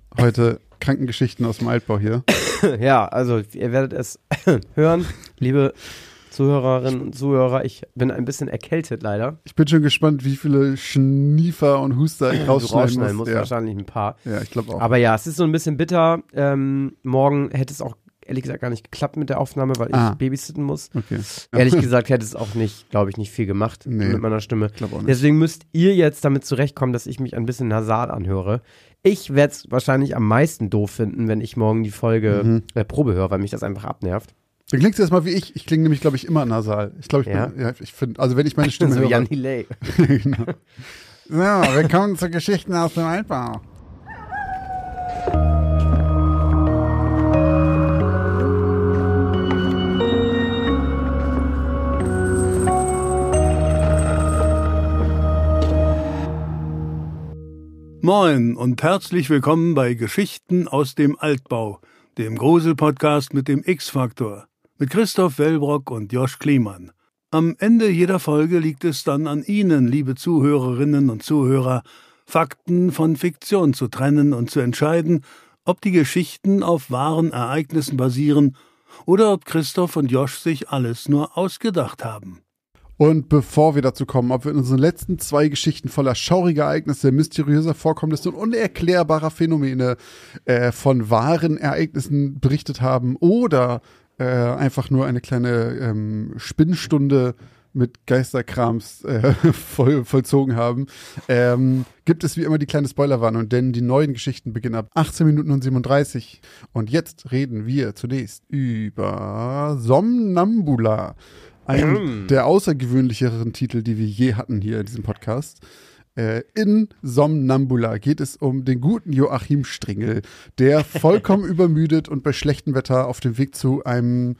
Heute Krankengeschichten aus dem Altbau hier. Ja, also ihr werdet es hören, liebe Zuhörerinnen und Zuhörer. Ich bin ein bisschen erkältet leider. Ich bin schon gespannt, wie viele Schniefer und Huster ich rausschneiden muss. Ja. Wahrscheinlich ein paar. Ja, ich glaube auch. Aber ja, es ist so ein bisschen bitter. Morgen hätte es auch ehrlich gesagt gar nicht geklappt mit der Aufnahme, weil ich babysitten muss. Okay. Ehrlich gesagt hätte es auch nicht, glaube ich, nicht viel gemacht mit meiner Stimme. Ich glaube auch nicht. Deswegen müsst ihr jetzt damit zurechtkommen, dass ich mich ein bisschen nasal anhöre. Ich werde es wahrscheinlich am meisten doof finden, wenn ich morgen die Folge der Probe höre, weil mich das einfach abnervt. Dann klingst du erstmal wie ich. Ich klinge nämlich, glaube ich, immer nasal. Ich glaube, ich finde, also wenn ich meine Stimme so höre. Jan Delay. Genau. So, willkommen zu Geschichten aus dem Altbau. Moin und herzlich willkommen bei Geschichten aus dem Altbau, dem Grusel-Podcast mit dem X-Faktor, mit Christoph Wellbrock und Josh Kliemann. Am Ende jeder Folge liegt es dann an Ihnen, liebe Zuhörerinnen und Zuhörer, Fakten von Fiktion zu trennen und zu entscheiden, ob die Geschichten auf wahren Ereignissen basieren oder ob Christoph und Josh sich alles nur ausgedacht haben. Und bevor wir dazu kommen, ob wir in unseren letzten 2 Geschichten voller schauriger Ereignisse, mysteriöser Vorkommnisse und unerklärbarer Phänomene von wahren Ereignissen berichtet haben oder einfach nur eine kleine Spinnstunde mit Geisterkrams vollzogen haben, gibt es wie immer die kleine Spoilerwarnung, denn die neuen Geschichten beginnen ab 18 Minuten und 37. Und jetzt reden wir zunächst über Somnambula. Einen der außergewöhnlicheren Titel, die wir je hatten hier in diesem Podcast. In Somnambula geht es um den guten Joachim Stringel, der vollkommen übermüdet und bei schlechtem Wetter auf dem Weg zu einem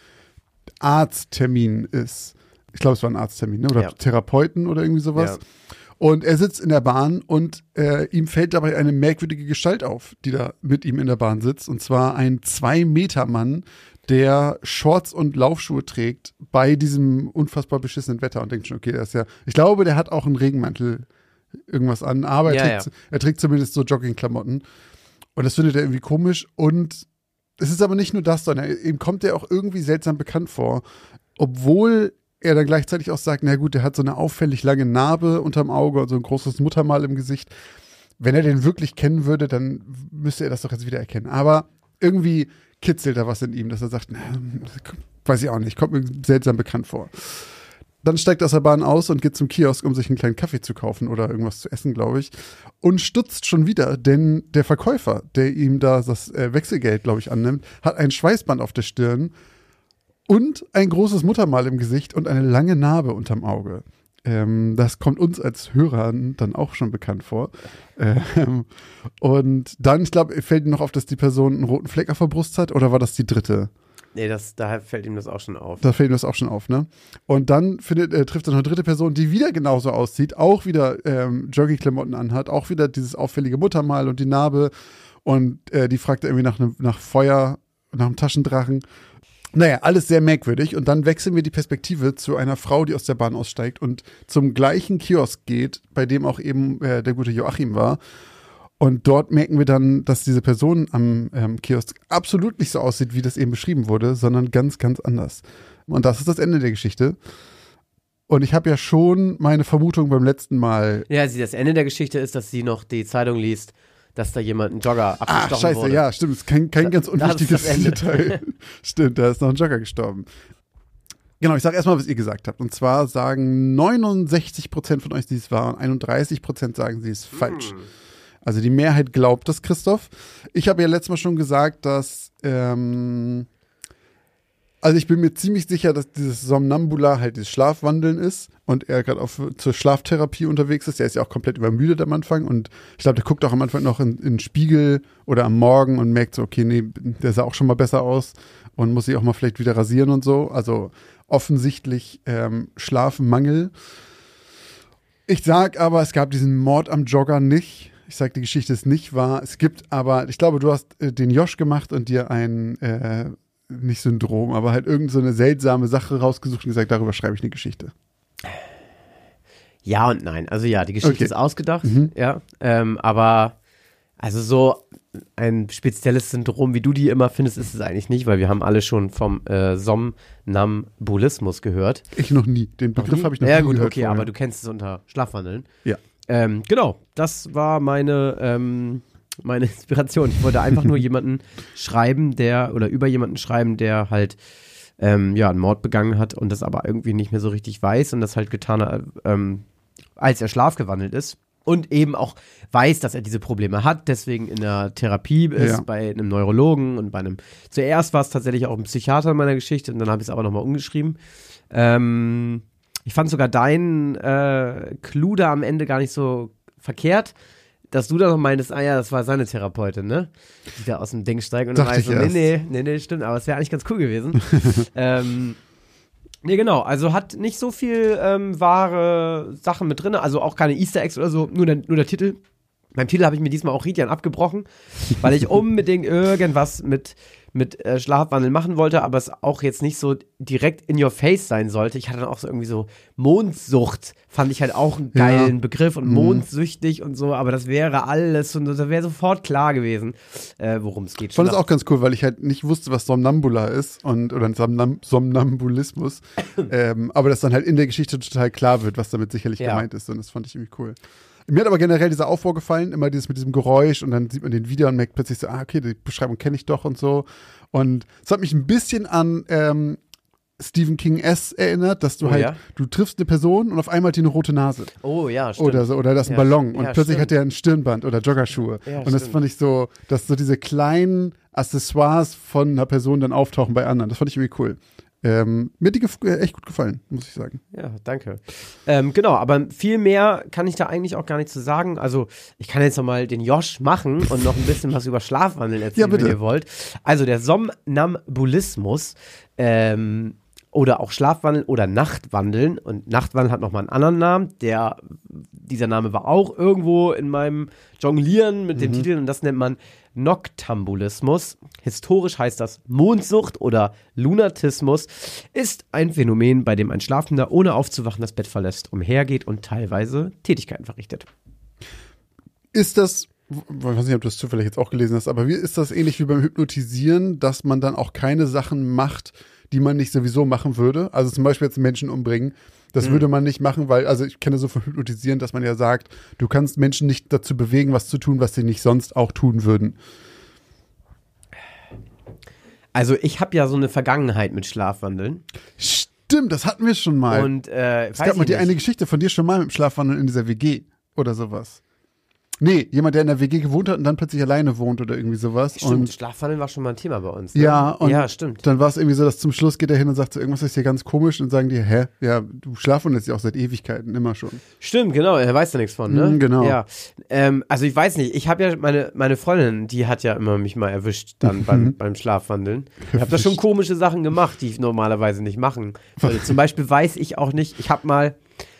Arzttermin ist. Ich glaube, es war ein Arzttermin, ne? Oder Therapeuten oder irgendwie sowas. Ja. Und er sitzt in der Bahn und ihm fällt dabei eine merkwürdige Gestalt auf, die da mit ihm in der Bahn sitzt. Und zwar ein 2-Meter-Mann, der Shorts und Laufschuhe trägt bei diesem unfassbar beschissenen Wetter und denkt schon, okay, ich glaube, der hat auch einen Regenmantel irgendwas an, aber er trägt zumindest so Joggingklamotten und das findet er irgendwie komisch und es ist aber nicht nur das, sondern ihm kommt er auch irgendwie seltsam bekannt vor, obwohl er dann gleichzeitig auch sagt, na gut, der hat so eine auffällig lange Narbe unterm Auge und so ein großes Muttermal im Gesicht. Wenn er den wirklich kennen würde, dann müsste er das doch jetzt wieder erkennen, aber irgendwie kitzelt da was in ihm, dass er sagt, weiß ich auch nicht, kommt mir seltsam bekannt vor. Dann steigt er aus der Bahn aus und geht zum Kiosk, um sich einen kleinen Kaffee zu kaufen oder irgendwas zu essen, glaube ich. Und stutzt schon wieder, denn der Verkäufer, der ihm da das Wechselgeld, glaube ich, annimmt, hat ein Schweißband auf der Stirn und ein großes Muttermal im Gesicht und eine lange Narbe unterm Auge. Das kommt uns als Hörern dann auch schon bekannt vor. Und dann, ich glaube, fällt ihm noch auf, dass die Person einen roten Fleck auf der Brust hat, oder war das die dritte? Nee, da fällt ihm das auch schon auf. Da fällt ihm das auch schon auf, ne? Und dann trifft er noch eine dritte Person, die wieder genauso aussieht, auch wieder Joggingklamotten anhat, auch wieder dieses auffällige Muttermal und die Narbe. Und die fragt er irgendwie nach Feuer, nach einem Taschendrachen. Naja, alles sehr merkwürdig. Und dann wechseln wir die Perspektive zu einer Frau, die aus der Bahn aussteigt und zum gleichen Kiosk geht, bei dem auch eben der gute Joachim war. Und dort merken wir dann, dass diese Person am Kiosk absolut nicht so aussieht, wie das eben beschrieben wurde, sondern ganz, ganz anders. Und das ist das Ende der Geschichte. Und ich habe ja schon meine Vermutung beim letzten Mal. Ja, das Ende der Geschichte ist, dass sie noch die Zeitung liest, dass da jemand einen Jogger abgestochen wurde. Ja, stimmt. Das ist kein ganz unwichtiges Detail. Stimmt, da ist noch ein Jogger gestorben. Genau, ich sage erstmal, was ihr gesagt habt. Und zwar sagen 69% von euch, sie es war, und 31% sagen, sie ist falsch. Also die Mehrheit glaubt das, Christoph. Ich habe ja letztes Mal schon gesagt, dass also ich bin mir ziemlich sicher, dass dieses Somnambula halt dieses Schlafwandeln ist und er gerade zur Schlaftherapie unterwegs ist. Der ist ja auch komplett übermüdet am Anfang und ich glaube, der guckt auch am Anfang noch in den Spiegel oder am Morgen und merkt so, okay, nee, der sah auch schon mal besser aus und muss sich auch mal vielleicht wieder rasieren und so. Also offensichtlich Schlafmangel. Ich sag aber, es gab diesen Mord am Jogger nicht. Ich sag, die Geschichte ist nicht wahr. Es gibt aber, ich glaube, du hast den Josh gemacht und dir ein nicht Syndrom, aber halt irgend so eine seltsame Sache rausgesucht und gesagt, darüber schreibe ich eine Geschichte. Ja und nein. Also ja, die Geschichte ist ausgedacht, ja. Aber Also so ein spezielles Syndrom, wie du die immer findest, ist es eigentlich nicht, weil wir haben alle schon vom Somnambulismus gehört. Ich noch nie. Den Begriff habe ich noch nie gehört. Ja gut, gehört okay, vorher. aber du kennst es unter Schlafwandeln. Ja. Genau, das war meine Inspiration. Ich wollte einfach nur jemanden schreiben, über jemanden schreiben, der halt einen Mord begangen hat und das aber irgendwie nicht mehr so richtig weiß und das halt getan hat, als er schlafgewandelt ist. Und eben auch weiß, dass er diese Probleme hat, deswegen in der Therapie ist, bei einem Neurologen und zuerst war es tatsächlich auch ein Psychiater in meiner Geschichte und dann habe ich es aber nochmal umgeschrieben. Ich fand sogar deinen Clou da am Ende gar nicht so verkehrt, dass du da noch meintest, das war seine Therapeutin, ne? Die da aus dem Ding steigt und dann war ich so, nee, stimmt, aber es wäre eigentlich ganz cool gewesen. Nee, genau, also hat nicht so viel wahre Sachen mit drin, also auch keine Easter Eggs oder so, nur der Titel. Beim Titel habe ich mir diesmal auch Ridian abgebrochen, weil ich unbedingt irgendwas mit Schlafwandeln machen wollte, aber es auch jetzt nicht so direkt in your face sein sollte. Ich hatte dann auch so irgendwie so Mondsucht, fand ich halt auch einen geilen Begriff und mondsüchtig und so, aber das wäre alles und das wäre sofort klar gewesen, worum es geht. Ich fand das auch ganz cool, weil ich halt nicht wusste, was Somnambula ist oder Somnambulismus, aber dass dann halt in der Geschichte total klar wird, was damit sicherlich gemeint ist und das fand ich irgendwie cool. Mir hat aber generell dieser Aufbau gefallen, immer dieses mit diesem Geräusch und dann sieht man den wieder und merkt plötzlich so, okay, die Beschreibung kenne ich doch und so. Und es hat mich ein bisschen an Stephen King S. erinnert, dass du du triffst eine Person und auf einmal hat die eine rote Nase. Oh ja, stimmt. Oder so, oder das ist ein Ballon und plötzlich hat der ein Stirnband oder Joggerschuhe. Ja, und das fand ich so, dass so diese kleinen Accessoires von einer Person dann auftauchen bei anderen. Das fand ich irgendwie cool. Mir hat die echt gut gefallen, muss ich sagen. Ja, danke. Genau, aber viel mehr kann ich da eigentlich auch gar nicht zu sagen. Also, ich kann jetzt nochmal den Josh machen und noch ein bisschen was über Schlafwandeln erzählen, wenn ihr wollt. Also, der Somnambulismus, oder auch Schlafwandeln oder Nachtwandeln. Und Nachtwandeln hat nochmal einen anderen Namen. Dieser Name war auch irgendwo in meinem Jonglieren mit dem Titel und das nennt man Noktambulismus. Historisch heißt das Mondsucht oder Lunatismus, ist ein Phänomen, bei dem ein Schlafender ohne aufzuwachen das Bett verlässt, umhergeht und teilweise Tätigkeiten verrichtet. Ist das, ich weiß nicht, ob du das zufällig jetzt auch gelesen hast, aber ist das ähnlich wie beim Hypnotisieren, dass man dann auch keine Sachen macht, die man nicht sowieso machen würde? Also zum Beispiel jetzt Menschen umbringen. Das würde man nicht machen, weil, also ich kenne so von Hypnotisieren, dass man ja sagt, du kannst Menschen nicht dazu bewegen, was zu tun, was sie nicht sonst auch tun würden. Also ich habe ja so eine Vergangenheit mit Schlafwandeln. Stimmt, das hatten wir schon mal. Und es gab mal eine Geschichte von dir schon mal mit dem Schlafwandeln in dieser WG oder sowas. Nee, jemand, der in der WG gewohnt hat und dann plötzlich alleine wohnt oder irgendwie sowas. Stimmt, und Schlafwandeln war schon mal ein Thema bei uns. Ne? Ja, stimmt. Dann war es irgendwie so, dass zum Schluss geht er hin und sagt so, irgendwas ist hier ganz komisch und sagen die, ja, du schlafwandelst ja auch seit Ewigkeiten, immer schon. Stimmt, genau, er weiß da nichts von, ne? Genau. Ja, also ich weiß nicht, ich habe ja meine Freundin, die hat ja immer mich mal erwischt dann beim Schlafwandeln. Ich habe da schon komische Sachen gemacht, die ich normalerweise nicht machen würde. Zum Beispiel weiß ich auch nicht, ich habe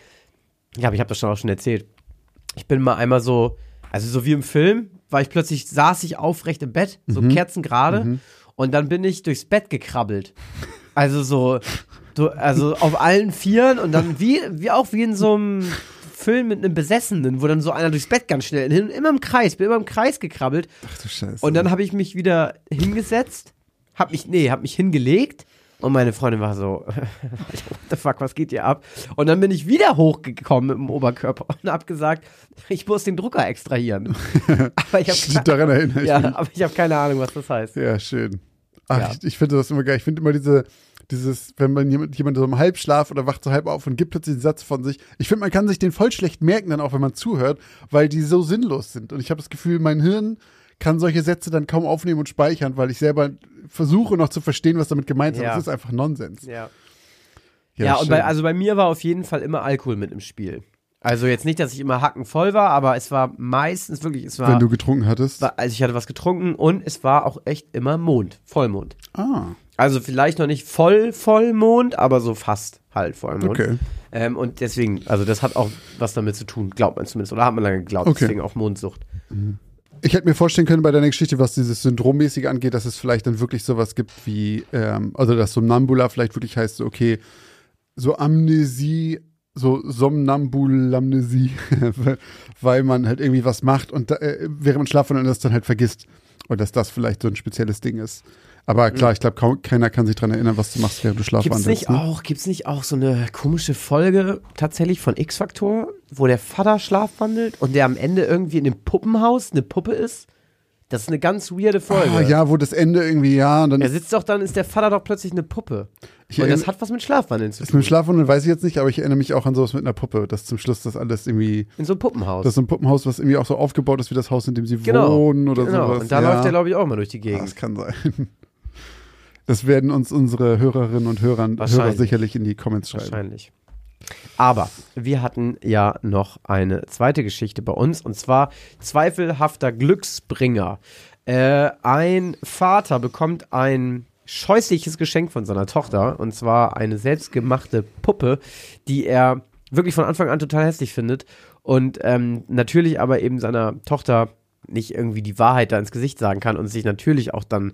das schon auch schon erzählt, ich bin mal einmal so, also so wie im Film, saß ich aufrecht im Bett, so kerzengerade, und dann bin ich durchs Bett gekrabbelt. Also also auf allen Vieren und dann wie in so einem Film mit einem Besessenen, wo dann so einer durchs Bett ganz schnell, bin immer im Kreis gekrabbelt. Ach du Scheiße. Und dann habe ich mich wieder hingesetzt, hab mich hingelegt. Und meine Freundin war so, what the fuck, was geht hier ab? Und dann bin ich wieder hochgekommen mit dem Oberkörper und hab gesagt, ich muss den Drucker extrahieren. Aber ich habe keine Ahnung, was das heißt. Ja, schön. Ach, ich finde das immer geil. Ich finde immer dieses, wenn man jemand so im Halbschlaf oder wacht so halb auf und gibt plötzlich einen Satz von sich. Ich finde, man kann sich den voll schlecht merken, dann auch, wenn man zuhört, weil die so sinnlos sind. Und ich habe das Gefühl, mein Hirn kann solche Sätze dann kaum aufnehmen und speichern, weil ich selber versuche noch zu verstehen, was damit gemeint ist. Das ist einfach Nonsens. Ja, und bei mir war auf jeden Fall immer Alkohol mit im Spiel. Also jetzt nicht, dass ich immer hackenvoll war, aber es war meistens wirklich, wenn du getrunken hattest? Also ich hatte was getrunken und es war auch echt immer Vollmond. Ah. Also vielleicht noch nicht Vollmond, aber so fast halt Vollmond. Okay. Und deswegen, also das hat auch was damit zu tun, glaubt man zumindest, oder hat man lange geglaubt, deswegen auch Mondsucht. Ich hätte mir vorstellen können bei deiner Geschichte, was dieses Syndrommäßige angeht, dass es vielleicht dann wirklich sowas gibt wie, also dass Somnambula vielleicht wirklich heißt, so, okay, so Amnesie so Somnambulamnesie, weil man halt irgendwie was macht und während man schlafen das dann halt vergisst. Und dass das vielleicht so ein spezielles Ding ist. Aber klar, ich glaube, keiner kann sich daran erinnern, was du machst, während du schlafwandelst. Gibt's nicht auch so eine komische Folge tatsächlich von X-Factor, wo der Vater schlafwandelt und der am Ende irgendwie in dem Puppenhaus eine Puppe ist? Das ist eine ganz weirde Folge. Ah, ja, wo das Ende irgendwie, ja. Und dann ist der Vater doch plötzlich eine Puppe. Und das hat was mit Schlafwandeln zu tun. Mit Schlafwandeln weiß ich jetzt nicht, aber ich erinnere mich auch an sowas mit einer Puppe, dass zum Schluss das alles irgendwie. In so einem Puppenhaus. Das ist so ein Puppenhaus, was irgendwie auch so aufgebaut ist wie das Haus, in dem sie wohnen oder sowas. Und da läuft der, glaube ich, auch mal durch die Gegend. Das kann sein. Das werden uns unsere Hörerinnen und Hörer sicherlich in die Comments schreiben. Wahrscheinlich. Aber wir hatten ja noch eine zweite Geschichte bei uns, und zwar zweifelhafter Glücksbringer. Ein Vater bekommt ein scheußliches Geschenk von seiner Tochter, und zwar eine selbstgemachte Puppe, die er wirklich von Anfang an total hässlich findet und natürlich aber eben seiner Tochter nicht irgendwie die Wahrheit da ins Gesicht sagen kann und sich natürlich auch dann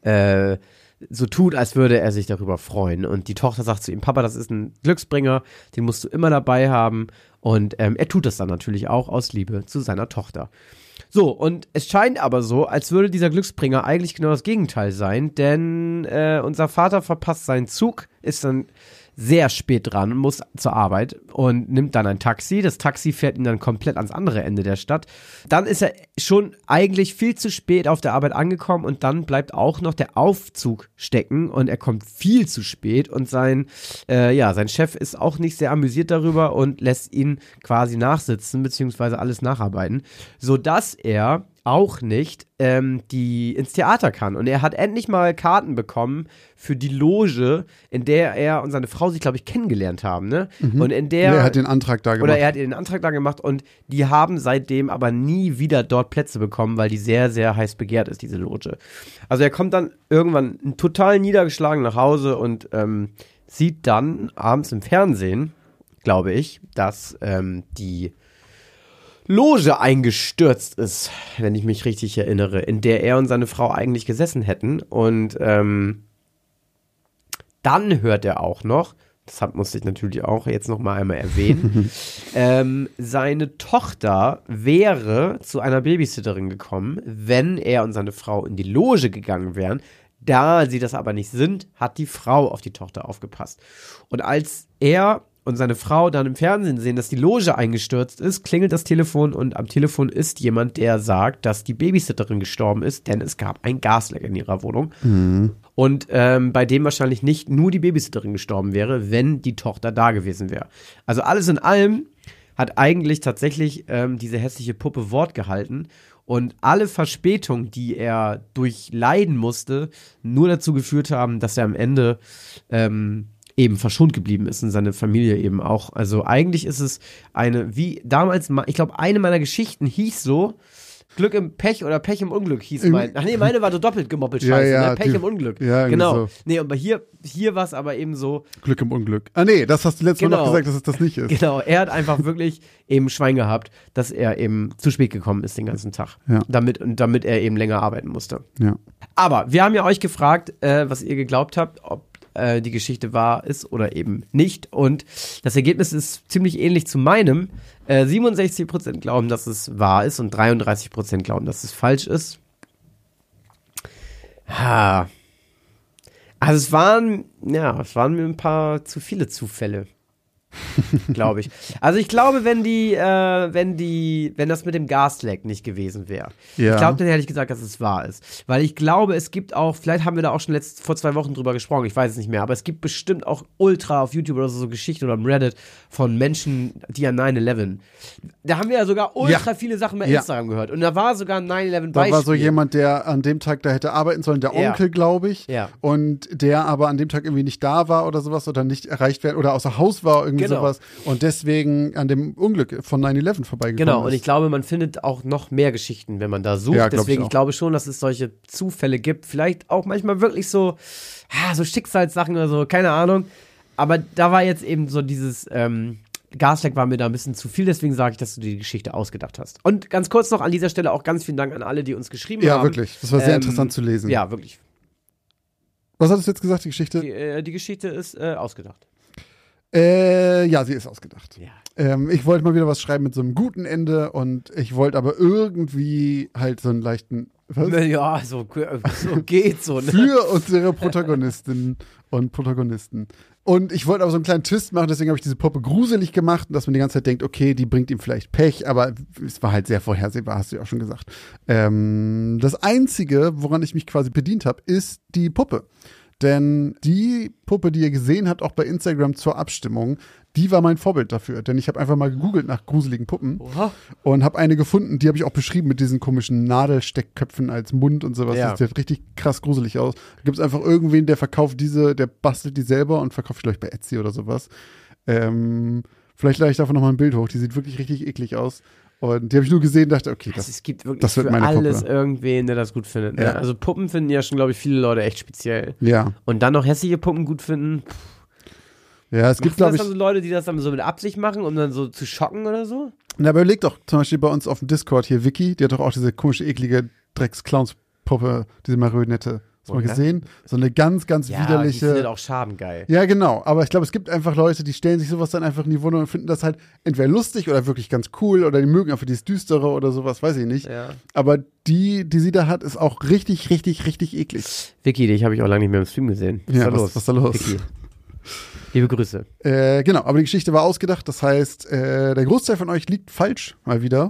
so tut, als würde er sich darüber freuen. Und die Tochter sagt zu ihm, Papa, das ist ein Glücksbringer, den musst du immer dabei haben. Und er tut das dann natürlich auch aus Liebe zu seiner Tochter. So, und es scheint aber so, als würde dieser Glücksbringer eigentlich genau das Gegenteil sein, denn unser Vater verpasst seinen Zug, ist dann sehr spät dran, muss zur Arbeit und nimmt dann ein Taxi. Das Taxi fährt ihn dann komplett ans andere Ende der Stadt. Dann ist er schon eigentlich viel zu spät auf der Arbeit angekommen und dann bleibt auch noch der Aufzug stecken und er kommt viel zu spät und sein Chef ist auch nicht sehr amüsiert darüber und lässt ihn quasi nachsitzen beziehungsweise alles nacharbeiten, sodass er auch nicht ins Theater kann. Und er hat endlich mal Karten bekommen für die Loge, in der er und seine Frau sich, glaube ich, kennengelernt haben. Ne? Mhm. Und in der er hat den Antrag da gemacht. Oder er hat den Antrag da gemacht und die haben seitdem aber nie wieder dort Plätze bekommen, weil die sehr, sehr heiß begehrt ist, diese Loge. Also er kommt dann irgendwann total niedergeschlagen nach Hause und sieht dann abends im Fernsehen, glaube ich, dass die Loge eingestürzt ist, wenn ich mich richtig erinnere, in der er und seine Frau eigentlich gesessen hätten. Und dann hört er auch noch, deshalb musste ich natürlich auch jetzt noch mal einmal erwähnen, seine Tochter wäre zu einer Babysitterin gekommen, wenn er und seine Frau in die Loge gegangen wären. Da sie das aber nicht sind, hat die Frau auf die Tochter aufgepasst. Und als er und seine Frau dann im Fernsehen sehen, dass die Loge eingestürzt ist, klingelt das Telefon und am Telefon ist jemand, der sagt, dass die Babysitterin gestorben ist, denn es gab ein Gasleck in ihrer Wohnung. Mhm. Und bei dem wahrscheinlich nicht nur die Babysitterin gestorben wäre, wenn die Tochter da gewesen wäre. Also alles in allem hat eigentlich tatsächlich diese hässliche Puppe Wort gehalten und alle Verspätungen, die er durchleiden musste, nur dazu geführt haben, dass er am Ende eben verschont geblieben ist und seine Familie eben auch. Also eigentlich ist es wie damals, ich glaube, eine meiner Geschichten hieß so, Glück im Pech oder Pech im Unglück hieß meine. Ach nee, meine war so doppelt gemoppelt scheiße, ne? Pech im Unglück. Ja, genau. So. Nee, aber hier war es aber eben so. Glück im Unglück. Ah nee, das hast du letztes Mal noch gesagt, dass es das nicht ist. Genau, er hat einfach wirklich eben Schwein gehabt, dass er eben zu spät gekommen ist den ganzen Tag. Ja. Damit er eben länger arbeiten musste. Ja. Aber wir haben ja euch gefragt, was ihr geglaubt habt, ob die Geschichte wahr ist oder eben nicht. Und das Ergebnis ist ziemlich ähnlich zu meinem. 67% glauben, dass es wahr ist und 33% glauben, dass es falsch ist. Also es waren mir ein paar zu viele Zufälle. Glaube ich. Also ich glaube, wenn das mit dem Gasleck nicht gewesen wäre, ich glaube, dann hätte ich gesagt, dass es wahr ist. Weil ich glaube, es gibt auch, vielleicht haben wir da auch schon vor 2 Wochen drüber gesprochen, ich weiß es nicht mehr, aber es gibt bestimmt auch ultra auf YouTube oder so Geschichten oder im Reddit von Menschen, die an 9/11. Da haben wir ja sogar ultra viele Sachen bei Instagram gehört. Und da war sogar ein 9/11 Beispiel. Da war so jemand, der an dem Tag da hätte arbeiten sollen, der Onkel, glaube ich. Ja. Und der aber an dem Tag irgendwie nicht da war oder sowas oder nicht erreicht werden oder außer Haus war irgendwie sowas und deswegen an dem Unglück von 9/11 vorbeigekommen ist. Genau, und ich glaube, man findet auch noch mehr Geschichten, wenn man da sucht. Ja, deswegen, ich glaube schon, dass es solche Zufälle gibt. Vielleicht auch manchmal wirklich so Schicksalssachen oder so, keine Ahnung. Aber da war jetzt eben so dieses Gasleck war mir da ein bisschen zu viel, deswegen sage ich, dass du die Geschichte ausgedacht hast. Und ganz kurz noch an dieser Stelle auch ganz vielen Dank an alle, die uns geschrieben haben. Ja, wirklich. Das war sehr interessant zu lesen. Ja, wirklich. Was hattest du jetzt gesagt, die Geschichte? Die Geschichte ist ausgedacht. Ja, sie ist ausgedacht. Ja. Ich wollte mal wieder was schreiben mit so einem guten Ende und ich wollte aber irgendwie halt so einen leichten Ja, so geht's so, ne? für unsere Protagonistinnen und Protagonisten. Und ich wollte aber so einen kleinen Twist machen, deswegen habe ich diese Puppe gruselig gemacht, dass man die ganze Zeit denkt, okay, die bringt ihm vielleicht Pech, aber es war halt sehr vorhersehbar, hast du ja auch schon gesagt. Das Einzige, woran ich mich quasi bedient habe, ist die Puppe. Denn die Puppe, die ihr gesehen habt, auch bei Instagram zur Abstimmung, die war mein Vorbild dafür. Denn ich habe einfach mal gegoogelt nach gruseligen Puppen und habe eine gefunden, die habe ich auch beschrieben mit diesen komischen Nadelsteckköpfen als Mund und sowas. Ja. Das sieht richtig krass gruselig aus. Da gibt es einfach irgendwen, der verkauft der bastelt die selber und verkauft die, glaube ich, bei Etsy oder sowas. Vielleicht lade ich davon nochmal ein Bild hoch. Die sieht wirklich richtig eklig aus. Und die habe ich nur gesehen und dachte, okay, Also es gibt wirklich das wird für meine alles Puppe. irgendwen, der das gut findet. Ne? Ja. Also Puppen finden ja schon, glaube ich, viele Leute echt speziell. Ja. Und dann noch hässliche Puppen gut finden. Ja, es gibt, Gibt das glaube dann ich, so Leute, die das dann so mit Absicht machen, um dann so zu schocken oder so? na, aber überleg doch, zum Beispiel bei uns auf dem Discord hier, Vicky, die hat doch auch diese komische, eklige Drecks-Clowns-Puppe, diese Marionette. Hast du mal Okay. gesehen? So eine ganz, ganz Die findet widerliche. auch Schaben geil. Ja, genau. Aber ich glaube, es gibt einfach Leute, die stellen sich sowas dann einfach in die Wohnung und finden das halt entweder lustig oder wirklich ganz cool oder die mögen einfach dieses Düstere oder sowas, weiß ich nicht. Ja. Aber die sie da hat, ist auch richtig, richtig, richtig eklig. Vicky, dich habe ich auch lange nicht mehr im Stream gesehen. Was Ja, ist da was los? ist da los? Vicky. Liebe Grüße. Genau, aber die Geschichte war ausgedacht. Das heißt, der Großteil von euch liegt falsch, mal wieder.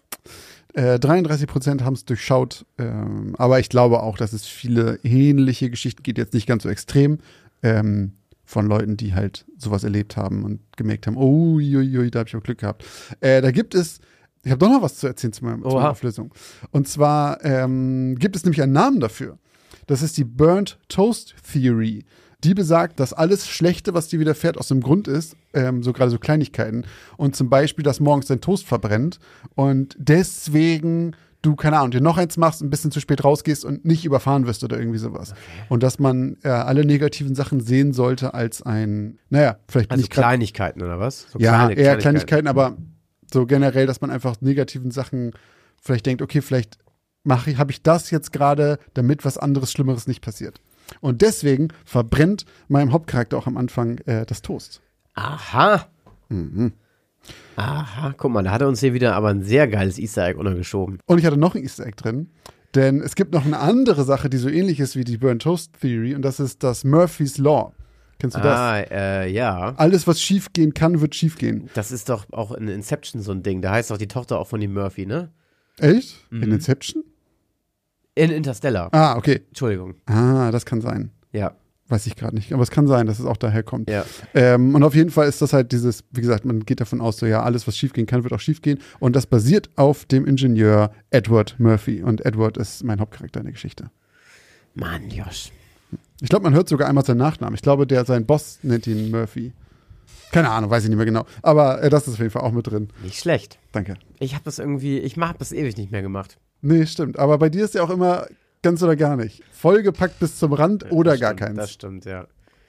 33% haben es durchschaut. Aber ich glaube auch, dass es viele ähnliche Geschichten gibt, jetzt nicht ganz so extrem, von Leuten, die halt sowas erlebt haben und gemerkt haben, oh, da habe ich auch Glück gehabt. Da gibt es, ich habe doch noch was zu erzählen zu meiner Auflösung. Und zwar gibt es nämlich einen Namen dafür. Das ist die Burnt Toast Theory. Die besagt, dass alles Schlechte, was dir widerfährt, aus dem Grund ist, so gerade so Kleinigkeiten. Und zum Beispiel, dass morgens dein Toast verbrennt und deswegen du, keine Ahnung, dir noch eins machst, ein bisschen zu spät rausgehst und nicht überfahren wirst oder irgendwie sowas. Okay. Und dass man alle negativen Sachen sehen sollte als ein, naja, vielleicht Also nicht grad, Kleinigkeiten oder was? So ja, kleine eher Kleinigkeiten, aber so generell, dass man einfach negativen Sachen vielleicht denkt, okay, vielleicht habe ich das jetzt gerade, damit was anderes, Schlimmeres nicht passiert. Und deswegen verbrennt meinem Hauptcharakter auch am Anfang das Toast. Aha. Mhm. Aha, guck mal, da hat er uns hier wieder aber ein sehr geiles Easter Egg untergeschoben. Und ich hatte noch ein Easter Egg drin, denn es gibt noch eine andere Sache, die so ähnlich ist wie die Burnt Toast Theory, und das ist das Murphy's Law. Kennst du das? Ja. Alles, was schief gehen kann, wird schief gehen. Das ist doch auch in Inception so ein Ding. Da heißt doch die Tochter auch von dem Murphy, ne? Echt? In Inception? In Interstellar. Ah, okay. Entschuldigung. Ah, das kann sein. Ja. Weiß ich gerade nicht. Aber es kann sein, dass es auch daher kommt. Ja. Und auf jeden Fall ist das halt dieses, wie gesagt, man geht davon aus, so ja, alles, was schief gehen kann, wird auch schief gehen. Und das basiert auf dem Ingenieur Edward Murphy. Und Edward ist mein Hauptcharakter in der Geschichte. Mann, Josh. Ich glaube, man hört sogar einmal seinen Nachnamen. Ich glaube, sein Boss nennt ihn Murphy. Keine Ahnung, weiß ich nicht mehr genau. Aber das ist auf jeden Fall auch mit drin. Nicht schlecht. Danke. Ich habe das ewig nicht mehr gemacht. Nee, stimmt. Aber bei dir ist ja auch immer ganz oder gar nicht. Vollgepackt bis zum Rand oder gar keins. Das stimmt, ja.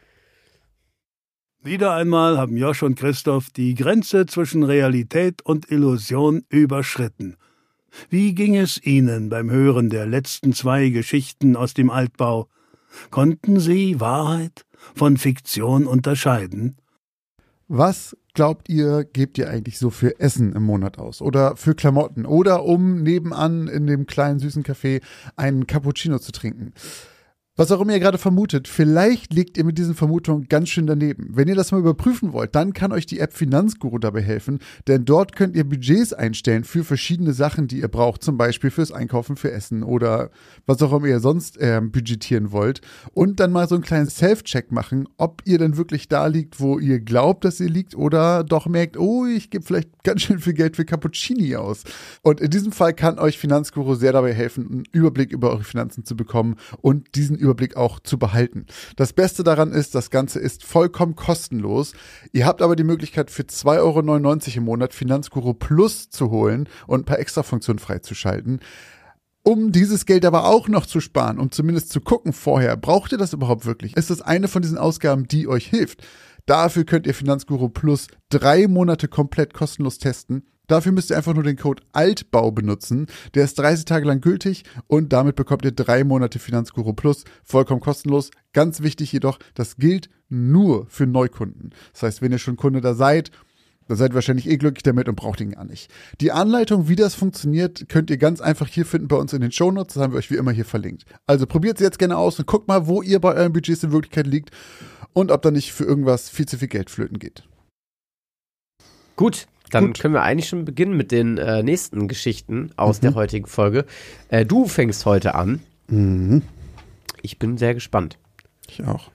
Wieder einmal haben Josh und Christoph die Grenze zwischen Realität und Illusion überschritten. Wie ging es Ihnen beim Hören der letzten 2 Geschichten aus dem Altbau? Konnten Sie Wahrheit von Fiktion unterscheiden? Was glaubt ihr, gebt ihr eigentlich so für Essen im Monat aus? Oder für Klamotten? Oder um nebenan in dem kleinen süßen Café einen Cappuccino zu trinken? Was auch immer ihr gerade vermutet, vielleicht liegt ihr mit diesen Vermutungen ganz schön daneben. Wenn ihr das mal überprüfen wollt, dann kann euch die App Finanzguru dabei helfen, denn dort könnt ihr Budgets einstellen für verschiedene Sachen, die ihr braucht, zum Beispiel fürs Einkaufen, für Essen oder was auch immer ihr sonst budgetieren wollt, und dann mal so einen kleinen Self-Check machen, ob ihr denn wirklich da liegt, wo ihr glaubt, dass ihr liegt, oder doch merkt, oh, ich gebe vielleicht ganz schön viel Geld für Cappuccini aus. Und in diesem Fall kann euch Finanzguru sehr dabei helfen, einen Überblick über eure Finanzen zu bekommen und diesen Überblick auch zu behalten. Das Beste daran ist, das Ganze ist vollkommen kostenlos. Ihr habt aber die Möglichkeit, für 2,99 € im Monat Finanzguru Plus zu holen und ein paar Extrafunktionen freizuschalten. Um dieses Geld aber auch noch zu sparen, um zumindest zu gucken vorher, braucht ihr das überhaupt wirklich? Ist das eine von diesen Ausgaben, die euch hilft? Dafür könnt ihr Finanzguru Plus 3 Monate komplett kostenlos testen. Dafür müsst ihr einfach nur den Code ALTBAU benutzen. Der ist 30 Tage lang gültig und damit bekommt ihr 3 Monate Finanzguru Plus vollkommen kostenlos. Ganz wichtig jedoch, das gilt nur für Neukunden. Das heißt, wenn ihr schon Kunde da seid, dann seid ihr wahrscheinlich glücklich damit und braucht ihn gar nicht. Die Anleitung, wie das funktioniert, könnt ihr ganz einfach hier finden bei uns in den Shownotes. Das haben wir euch wie immer hier verlinkt. Also probiert es jetzt gerne aus und guckt mal, wo ihr bei euren Budgets in Wirklichkeit liegt und ob da nicht für irgendwas viel zu viel Geld flöten geht. Gut, dann können wir eigentlich schon beginnen mit den nächsten Geschichten aus der heutigen Folge. Du fängst heute an. Ich bin sehr gespannt. Ich auch.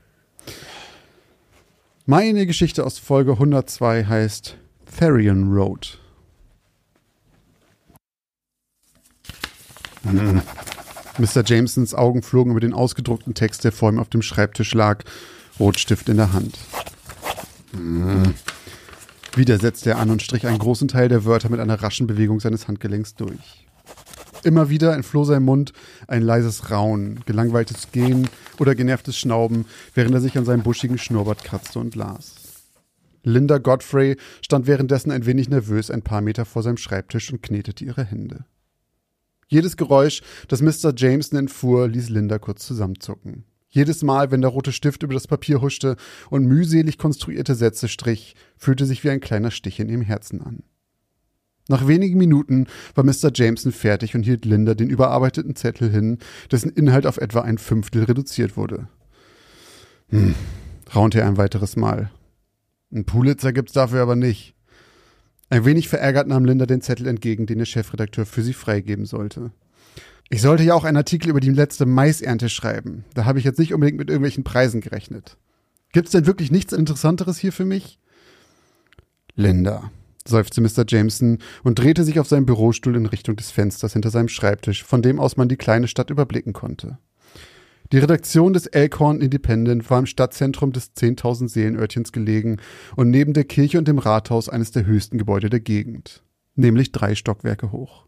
Meine Geschichte aus Folge 102 heißt Therion Road. Mr. Jamesons Augen flogen über den ausgedruckten Text, der vor ihm auf dem Schreibtisch lag, Rotstift in der Hand. Wieder setzte er an und strich einen großen Teil der Wörter mit einer raschen Bewegung seines Handgelenks durch. Immer wieder entfloh sein Mund ein leises Raunen, gelangweiltes Gehen oder genervtes Schnauben, während er sich an seinem buschigen Schnurrbart kratzte und las. Linda Godfrey stand währenddessen ein wenig nervös ein paar Meter vor seinem Schreibtisch und knetete ihre Hände. Jedes Geräusch, das Mr. Jameson entfuhr, ließ Linda kurz zusammenzucken. Jedes Mal, wenn der rote Stift über das Papier huschte und mühselig konstruierte Sätze strich, fühlte sich wie ein kleiner Stich in ihrem Herzen an. Nach wenigen Minuten war Mr. Jameson fertig und hielt Linda den überarbeiteten Zettel hin, dessen Inhalt auf etwa 1/5 reduziert wurde. Raunte er ein weiteres Mal. Einen Pulitzer gibt's dafür aber nicht. Ein wenig verärgert nahm Linda den Zettel entgegen, den der Chefredakteur für sie freigeben sollte. Ich sollte ja auch einen Artikel über die letzte Maisernte schreiben. Da habe ich jetzt nicht unbedingt mit irgendwelchen Preisen gerechnet. Gibt's denn wirklich nichts Interessanteres hier für mich? Linda, seufzte Mr. Jameson und drehte sich auf seinem Bürostuhl in Richtung des Fensters hinter seinem Schreibtisch, von dem aus man die kleine Stadt überblicken konnte. Die Redaktion des Elkhorn Independent war im Stadtzentrum des 10.000 Seelenörtchens gelegen und neben der Kirche und dem Rathaus eines der höchsten Gebäude der Gegend, nämlich 3 Stockwerke hoch.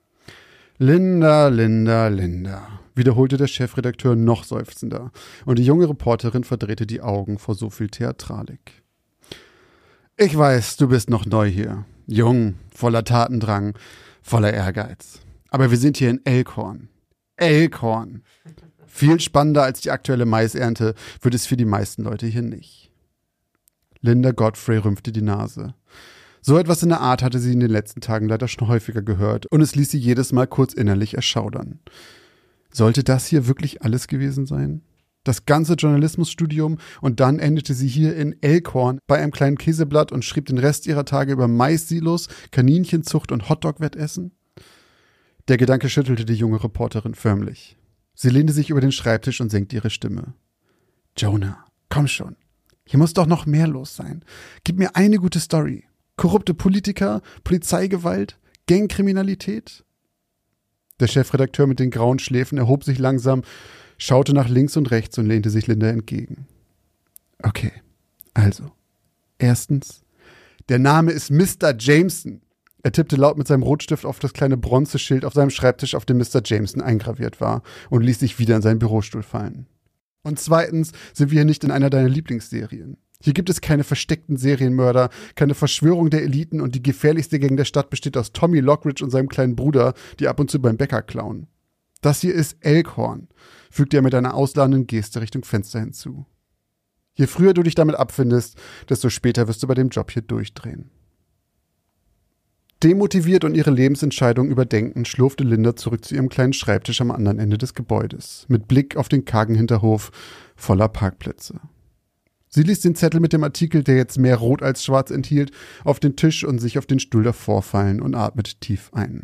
Linda, Linda, Linda, wiederholte der Chefredakteur noch seufzender, und die junge Reporterin verdrehte die Augen vor so viel Theatralik. Ich weiß, du bist noch neu hier, jung, voller Tatendrang, voller Ehrgeiz. Aber wir sind hier in Elkhorn. Elkhorn! Viel spannender als die aktuelle Maisernte wird es für die meisten Leute hier nicht. Linda Godfrey rümpfte die Nase. So etwas in der Art hatte sie in den letzten Tagen leider schon häufiger gehört und es ließ sie jedes Mal kurz innerlich erschaudern. Sollte das hier wirklich alles gewesen sein? Das ganze Journalismusstudium und dann endete sie hier in Elkhorn bei einem kleinen Käseblatt und schrieb den Rest ihrer Tage über Mais-Silos, Kaninchenzucht und Hotdog-Wettessen? Der Gedanke schüttelte die junge Reporterin förmlich. Sie lehnte sich über den Schreibtisch und senkte ihre Stimme. Jonah, komm schon. Hier muss doch noch mehr los sein. Gib mir eine gute Story. Korrupte Politiker, Polizeigewalt, Gangkriminalität? Der Chefredakteur mit den grauen Schläfen erhob sich langsam, schaute nach links und rechts und lehnte sich Linda entgegen. Okay, also. Erstens, der Name ist Mr. Jameson. Er tippte laut mit seinem Rotstift auf das kleine Bronzeschild auf seinem Schreibtisch, auf dem Mr. Jameson eingraviert war, und ließ sich wieder in seinen Bürostuhl fallen. Und zweitens sind wir hier nicht in einer deiner Lieblingsserien. Hier gibt es keine versteckten Serienmörder, keine Verschwörung der Eliten und die gefährlichste Gang der Stadt besteht aus Tommy Lockridge und seinem kleinen Bruder, die ab und zu beim Bäcker klauen. Das hier ist Elkhorn, fügte er mit einer ausladenden Geste Richtung Fenster hinzu. Je früher du dich damit abfindest, desto später wirst du bei dem Job hier durchdrehen. Demotiviert und ihre Lebensentscheidung überdenkend, schlurfte Linda zurück zu ihrem kleinen Schreibtisch am anderen Ende des Gebäudes, mit Blick auf den kargen Hinterhof voller Parkplätze. Sie ließ den Zettel mit dem Artikel, der jetzt mehr rot als schwarz enthielt, auf den Tisch und sich auf den Stuhl davor fallen und atmete tief ein.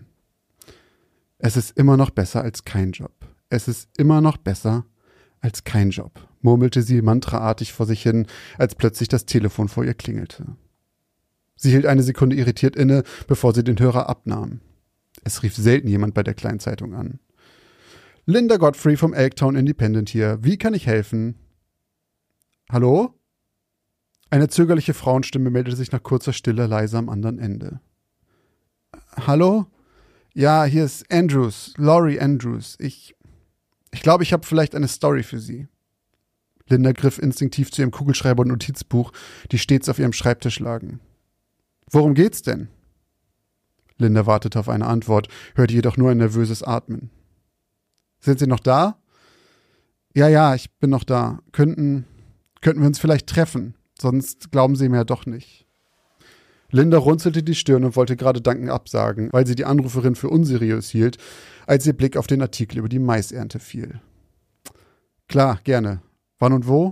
Es ist immer noch besser als kein Job. Es ist immer noch besser als kein Job, murmelte sie mantraartig vor sich hin, als plötzlich das Telefon vor ihr klingelte. Sie hielt eine Sekunde irritiert inne, bevor sie den Hörer abnahm. Es rief selten jemand bei der Kleinzeitung an. Linda Godfrey vom Elktown Independent hier. Wie kann ich helfen? Hallo? Eine zögerliche Frauenstimme meldete sich nach kurzer Stille leise am anderen Ende. Hallo? Ja, hier ist Andrews, Laurie Andrews. Ich glaube, ich habe vielleicht eine Story für Sie. Linda griff instinktiv zu ihrem Kugelschreiber und Notizbuch, die stets auf ihrem Schreibtisch lagen. Worum geht's denn? Linda wartete auf eine Antwort, hörte jedoch nur ein nervöses Atmen. »Sind Sie noch da?« »Ja, ich bin noch da. Könnten wir uns vielleicht treffen? Sonst glauben Sie mir ja doch nicht.« Linda runzelte die Stirn und wollte gerade dankend absagen, weil sie die Anruferin für unseriös hielt, als ihr Blick auf den Artikel über die Maisernte fiel. »Klar, gerne. Wann und wo?«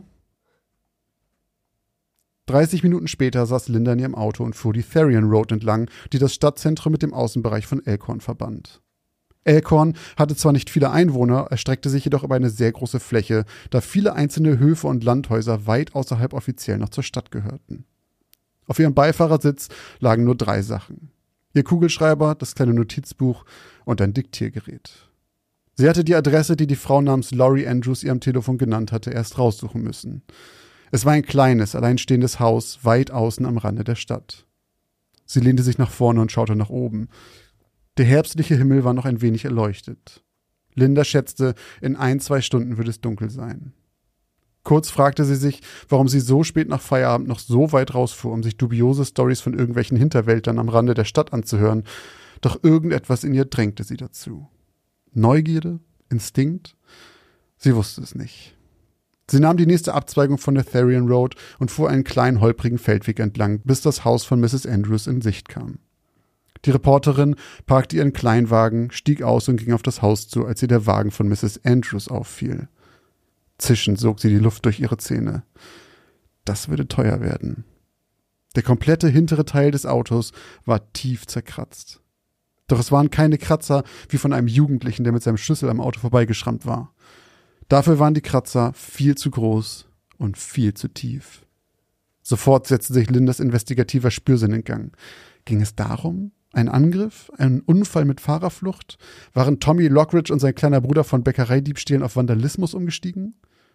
30 Minuten später saß Linda in ihrem Auto und fuhr die Therian Road entlang, die das Stadtzentrum mit dem Außenbereich von Elkhorn verband. Elkhorn hatte zwar nicht viele Einwohner, erstreckte sich jedoch über eine sehr große Fläche, da viele einzelne Höfe und Landhäuser weit außerhalb offiziell noch zur Stadt gehörten. Auf ihrem Beifahrersitz lagen nur 3 Sachen: ihr Kugelschreiber, das kleine Notizbuch und ein Diktiergerät. Sie hatte die Adresse, die die Frau namens Laurie Andrews ihrem Telefon genannt hatte, erst raussuchen müssen. Es war ein kleines, alleinstehendes Haus, weit außen am Rande der Stadt. Sie lehnte sich nach vorne und schaute nach oben. Der herbstliche Himmel war noch ein wenig erleuchtet. Linda schätzte, in 1-2 Stunden würde es dunkel sein. Kurz fragte sie sich, warum sie so spät nach Feierabend noch so weit rausfuhr, um sich dubiose Storys von irgendwelchen Hinterwäldlern am Rande der Stadt anzuhören, doch irgendetwas in ihr drängte sie dazu. Neugierde? Instinkt? Sie wusste es nicht. Sie nahm die nächste Abzweigung von der Therian Road und fuhr einen kleinen, holprigen Feldweg entlang, bis das Haus von Mrs. Andrews in Sicht kam. Die Reporterin parkte ihren Kleinwagen, stieg aus und ging auf das Haus zu, als ihr der Wagen von Mrs. Andrews auffiel. Zischend sog sie die Luft durch ihre Zähne. Das würde teuer werden. Der komplette hintere Teil des Autos war tief zerkratzt. Doch es waren keine Kratzer wie von einem Jugendlichen, der mit seinem Schlüssel am Auto vorbeigeschrammt war. Dafür waren die Kratzer viel zu groß und viel zu tief. Sofort setzte sich Lindas investigativer Spürsinn in Gang. Ging es darum? Ein Angriff? Ein Unfall mit Fahrerflucht? Waren Tommy Lockridge und sein kleiner Bruder von Bäckereidiebstählen auf Vandalismus umgestiegen?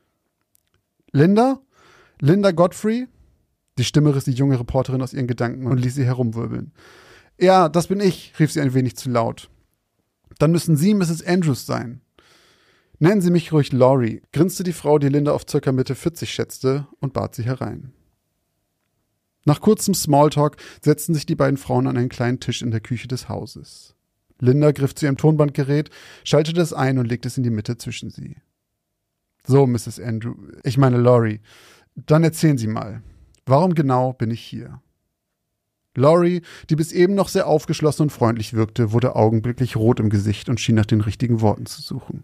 Linda? Linda Godfrey? Die Stimme riss die junge Reporterin aus ihren Gedanken und ließ sie herumwirbeln. »Ja, das bin ich«, rief sie ein wenig zu laut. »Dann müssen Sie Mrs. Andrews sein.« »Nennen Sie mich ruhig Laurie«, grinste die Frau, die Linda auf ca. Mitte 40 schätzte, und bat sie herein. Nach kurzem Smalltalk setzten sich die beiden Frauen an einen kleinen Tisch in der Küche des Hauses. Linda griff zu ihrem Tonbandgerät, schaltete es ein und legte es in die Mitte zwischen sie. »So, Mrs. Laurie, dann erzählen Sie mal, warum genau bin ich hier?« Laurie, die bis eben noch sehr aufgeschlossen und freundlich wirkte, wurde augenblicklich rot im Gesicht und schien nach den richtigen Worten zu suchen.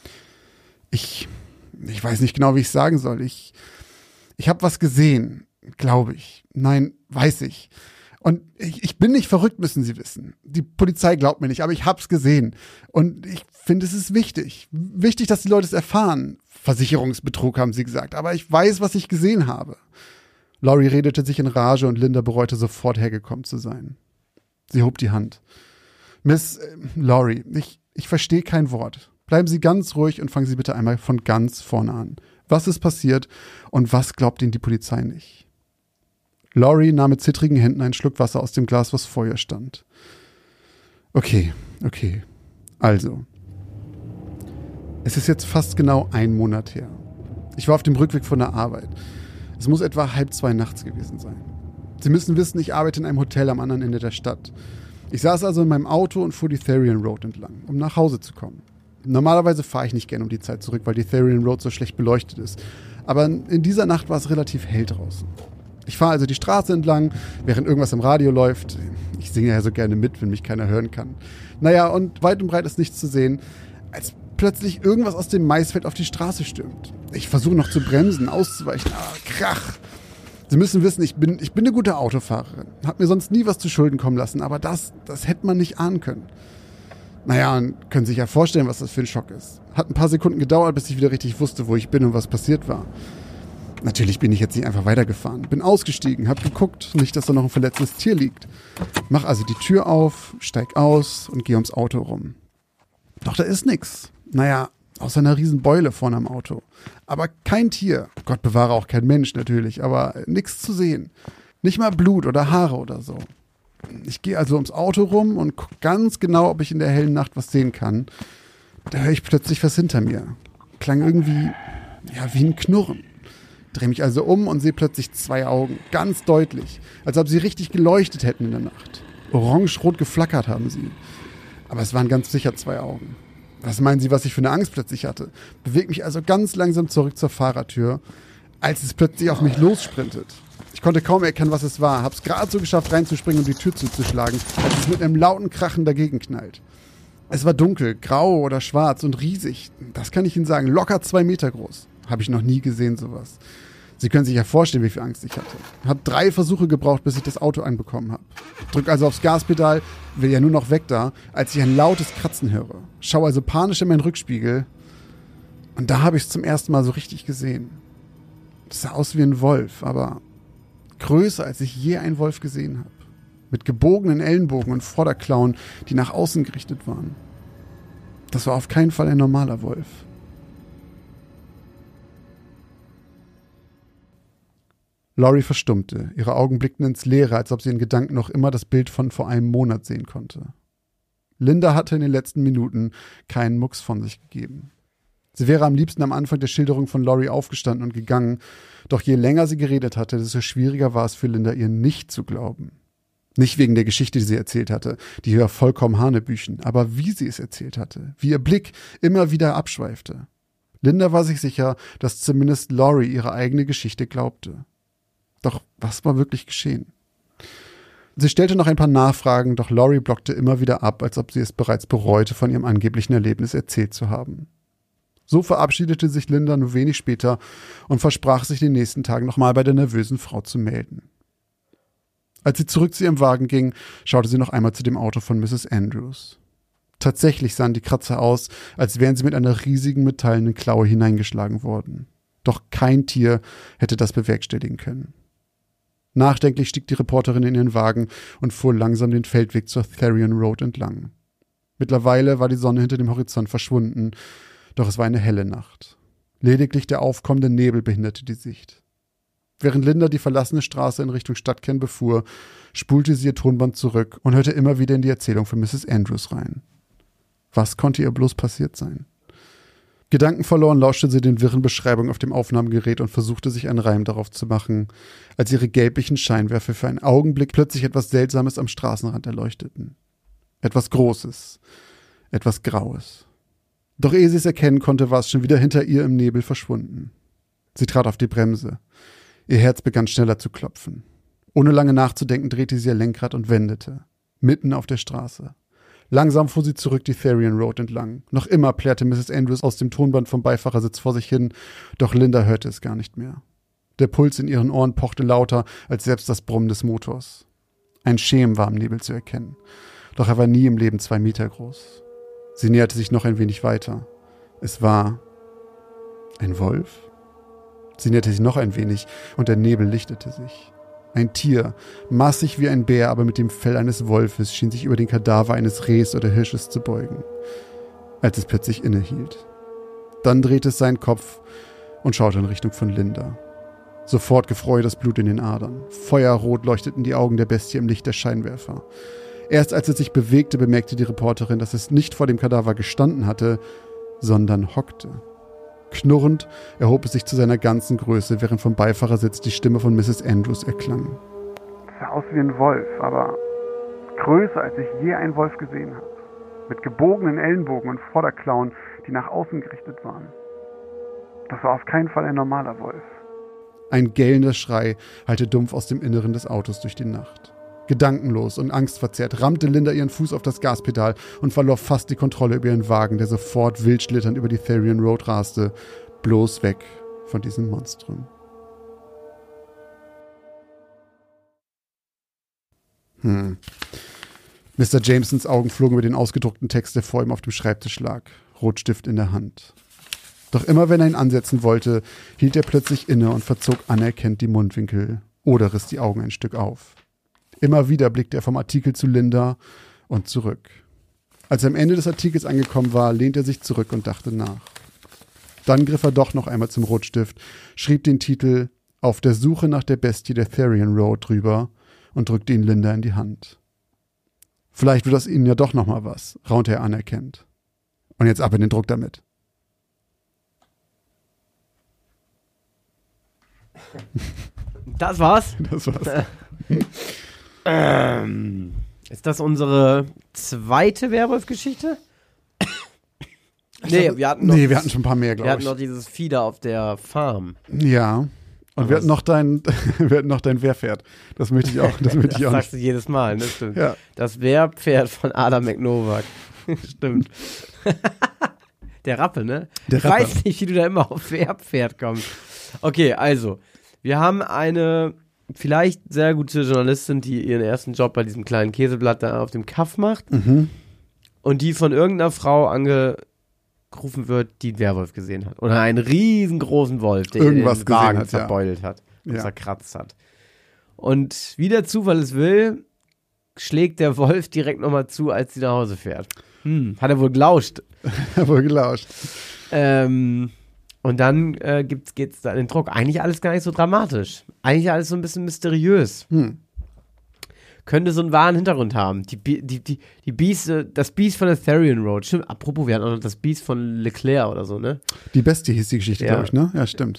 Ich weiß nicht genau, wie ich sagen soll. Ich habe was gesehen, glaube ich. Nein, weiß ich. Und ich bin nicht verrückt, müssen Sie wissen. Die Polizei glaubt mir nicht, aber ich hab's gesehen. Und ich finde, es ist wichtig. Wichtig, dass die Leute es erfahren. Versicherungsbetrug, haben sie gesagt. Aber ich weiß, was ich gesehen habe. Laurie redete sich in Rage und Linda bereute sofort, hergekommen zu sein. Sie hob die Hand. »Miss Laurie, ich verstehe kein Wort. Bleiben Sie ganz ruhig und fangen Sie bitte einmal von ganz vorne an. Was ist passiert und was glaubt Ihnen die Polizei nicht?« Laurie nahm mit zittrigen Händen einen Schluck Wasser aus dem Glas, was vor ihr stand. Okay. Also. Es ist jetzt fast genau 1 Monat her. Ich war auf dem Rückweg von der Arbeit. Es muss etwa 1:30 nachts gewesen sein. Sie müssen wissen, ich arbeite in einem Hotel am anderen Ende der Stadt. Ich saß also in meinem Auto und fuhr die Therian Road entlang, um nach Hause zu kommen. Normalerweise fahre ich nicht gerne um die Zeit zurück, weil die Therian Road so schlecht beleuchtet ist. Aber in dieser Nacht war es relativ hell draußen. Ich fahre also die Straße entlang, während irgendwas im Radio läuft. Ich singe ja so gerne mit, wenn mich keiner hören kann. Naja, und weit und breit ist nichts zu sehen, als plötzlich irgendwas aus dem Maisfeld auf die Straße stürmt. Ich versuche noch zu bremsen, auszuweichen, aber krach. Sie müssen wissen, ich bin eine gute Autofahrerin. Hab mir sonst nie was zu Schulden kommen lassen, aber das hätte man nicht ahnen können. Naja, und können sich ja vorstellen, was das für ein Schock ist. Hat ein paar Sekunden gedauert, bis ich wieder richtig wusste, wo ich bin und was passiert war. Natürlich bin ich jetzt nicht einfach weitergefahren. Bin ausgestiegen, hab geguckt, nicht, dass da noch ein verletztes Tier liegt. Mach also die Tür auf, steig aus und geh ums Auto rum. Doch da ist nix. Naja, außer einer riesen Beule vorne am Auto. Aber kein Tier. Gott bewahre auch kein Mensch natürlich, aber nix zu sehen. Nicht mal Blut oder Haare oder so. Ich gehe also ums Auto rum und gucke ganz genau, ob ich in der hellen Nacht was sehen kann. Da höre ich plötzlich was hinter mir. Klang irgendwie, wie ein Knurren. Drehe mich also um und sehe plötzlich 2 Augen, ganz deutlich, als ob sie richtig geleuchtet hätten in der Nacht. Orange-rot geflackert haben sie. Aber es waren ganz sicher 2 Augen. Was meinen Sie, was ich für eine Angst plötzlich hatte? Beweg mich also ganz langsam zurück zur Fahrertür, als es plötzlich auf mich lossprintet. Ich konnte kaum erkennen, was es war. Hab's gerade so geschafft, reinzuspringen und die Tür zuzuschlagen, als es mit einem lauten Krachen dagegen knallt. Es war dunkel, grau oder schwarz und riesig. Das kann ich Ihnen sagen, locker 2 Meter groß. Habe ich noch nie gesehen, sowas. Sie können sich ja vorstellen, wie viel Angst ich hatte. Hab 3 Versuche gebraucht, bis ich das Auto anbekommen habe. Drück also aufs Gaspedal, will ja nur noch weg da, als ich ein lautes Kratzen höre. Schau also panisch in meinen Rückspiegel. Und da habe ich es zum ersten Mal so richtig gesehen. Es sah aus wie ein Wolf, aber größer, als ich je einen Wolf gesehen habe. Mit gebogenen Ellenbogen und Vorderklauen, die nach außen gerichtet waren. Das war auf keinen Fall ein normaler Wolf. Laurie verstummte. Ihre Augen blickten ins Leere, als ob sie in Gedanken noch immer das Bild von vor einem Monat sehen konnte. Linda hatte in den letzten Minuten keinen Mucks von sich gegeben. Sie wäre am liebsten am Anfang der Schilderung von Laurie aufgestanden und gegangen, doch je länger sie geredet hatte, desto schwieriger war es für Linda, ihr nicht zu glauben. Nicht wegen der Geschichte, die sie erzählt hatte, die war vollkommen hanebüchen, aber wie sie es erzählt hatte, wie ihr Blick immer wieder abschweifte. Linda war sich sicher, dass zumindest Laurie ihre eigene Geschichte glaubte. Doch was war wirklich geschehen? Sie stellte noch ein paar Nachfragen, doch Laurie blockte immer wieder ab, als ob sie es bereits bereute, von ihrem angeblichen Erlebnis erzählt zu haben. So verabschiedete sich Linda nur wenig später und versprach sich den nächsten Tagen nochmal bei der nervösen Frau zu melden. Als sie zurück zu ihrem Wagen ging, schaute sie noch einmal zu dem Auto von Mrs. Andrews. Tatsächlich sahen die Kratzer aus, als wären sie mit einer riesigen metallenen Klaue hineingeschlagen worden. Doch kein Tier hätte das bewerkstelligen können. Nachdenklich stieg die Reporterin in ihren Wagen und fuhr langsam den Feldweg zur Therion Road entlang. Mittlerweile war die Sonne hinter dem Horizont verschwunden, doch es war eine helle Nacht. Lediglich der aufkommende Nebel behinderte die Sicht. Während Linda die verlassene Straße in Richtung Stadtkern befuhr, spulte sie ihr Tonband zurück und hörte immer wieder in die Erzählung von Mrs. Andrews rein. Was konnte ihr bloß passiert sein? Gedankenverloren lauschte sie den wirren Beschreibungen auf dem Aufnahmegerät und versuchte sich einen Reim darauf zu machen, als ihre gelblichen Scheinwerfer für einen Augenblick plötzlich etwas Seltsames am Straßenrand erleuchteten. Etwas Großes, etwas Graues. Doch ehe sie es erkennen konnte, war es schon wieder hinter ihr im Nebel verschwunden. Sie trat auf die Bremse. Ihr Herz begann schneller zu klopfen. Ohne lange nachzudenken, drehte sie ihr Lenkrad und wendete. Mitten auf der Straße. Langsam fuhr sie zurück die Therion Road entlang. Noch immer plärrte Mrs. Andrews aus dem Tonband vom Beifahrersitz vor sich hin, doch Linda hörte es gar nicht mehr. Der Puls in ihren Ohren pochte lauter als selbst das Brummen des Motors. Ein Schemen war im Nebel zu erkennen, doch er war nie im Leben 2 Meter groß. Sie näherte sich noch ein wenig weiter. Es war ein Wolf. Sie näherte sich noch ein wenig und der Nebel lichtete sich. Ein Tier, massig wie ein Bär, aber mit dem Fell eines Wolfes, schien sich über den Kadaver eines Rehs oder Hirsches zu beugen, als es plötzlich innehielt. Dann drehte es seinen Kopf und schaute in Richtung von Linda. Sofort gefror ihr das Blut in den Adern. Feuerrot leuchteten die Augen der Bestie im Licht der Scheinwerfer. Erst als es sich bewegte, bemerkte die Reporterin, dass es nicht vor dem Kadaver gestanden hatte, sondern hockte. Knurrend erhob es sich zu seiner ganzen Größe, während vom Beifahrersitz die Stimme von Mrs. Andrews erklang. Es sah aus wie ein Wolf, aber größer, als ich je einen Wolf gesehen habe. Mit gebogenen Ellenbogen und Vorderklauen, die nach außen gerichtet waren. Das war auf keinen Fall ein normaler Wolf. Ein gellender Schrei hallte dumpf aus dem Inneren des Autos durch die Nacht. Gedankenlos und angstverzerrt rammte Linda ihren Fuß auf das Gaspedal und verlor fast die Kontrolle über ihren Wagen, der sofort wild schlitternd über die Therion Road raste, bloß weg von diesem Monstrum. Mr. Jamesons Augen flogen über den ausgedruckten Text, der vor ihm auf dem Schreibtisch lag, Rotstift in der Hand. Doch immer wenn er ihn ansetzen wollte, hielt er plötzlich inne und verzog anerkennend die Mundwinkel oder riss die Augen ein Stück auf. Immer wieder blickte er vom Artikel zu Linda und zurück. Als er am Ende des Artikels angekommen war, lehnte er sich zurück und dachte nach. Dann griff er doch noch einmal zum Rotstift, schrieb den Titel »Auf der Suche nach der Bestie der Therion Road« drüber und drückte ihn Linda in die Hand. Vielleicht wird aus ihnen ja doch noch mal was, raunte er anerkennend. Und jetzt ab in den Druck damit. Das war's? Das war's. Ist das unsere zweite Werwolf-Geschichte? Wir hatten schon ein paar mehr, wir glaube hatten ich. noch dieses Fieder auf der Farm. Ja. Und wir hatten noch dein Wehrpferd. Das möchte ich auch. Das möchte ich auch sagst nicht. du jedes Mal, ne? Stimmt. Ja. Das Wehrpferd von Adam McNovak. Stimmt. Der Rappe, ne? Der Ich Rappe. weiß nicht, wie du da immer auf Wehrpferd kommst. Okay, also, wir haben eine vielleicht sehr gute Journalistin, die ihren ersten Job bei diesem kleinen Käseblatt da auf dem Kaff macht und die von irgendeiner Frau angerufen wird, die einen Werwolf gesehen hat. Oder einen riesengroßen Wolf, der Irgendwas den gesehen Wagen hat, ja. zerbeutelt hat und Ja. zerkratzt hat. Und wie der Zufall es will, schlägt der Wolf direkt nochmal zu, als sie nach Hause fährt. Hat er wohl gelauscht. Wohl gelauscht. Und dann geht's da in den Druck. Eigentlich alles gar nicht so dramatisch. Eigentlich alles so ein bisschen mysteriös. Könnte so einen wahren Hintergrund haben. Die Bieste, das Biest von der Therian Road. Stimmt, apropos, wir hatten auch noch das Biest von Leclerc oder so, ne? Die Bestie hieß die Geschichte, Ja. glaube ich, ne? Ja, stimmt.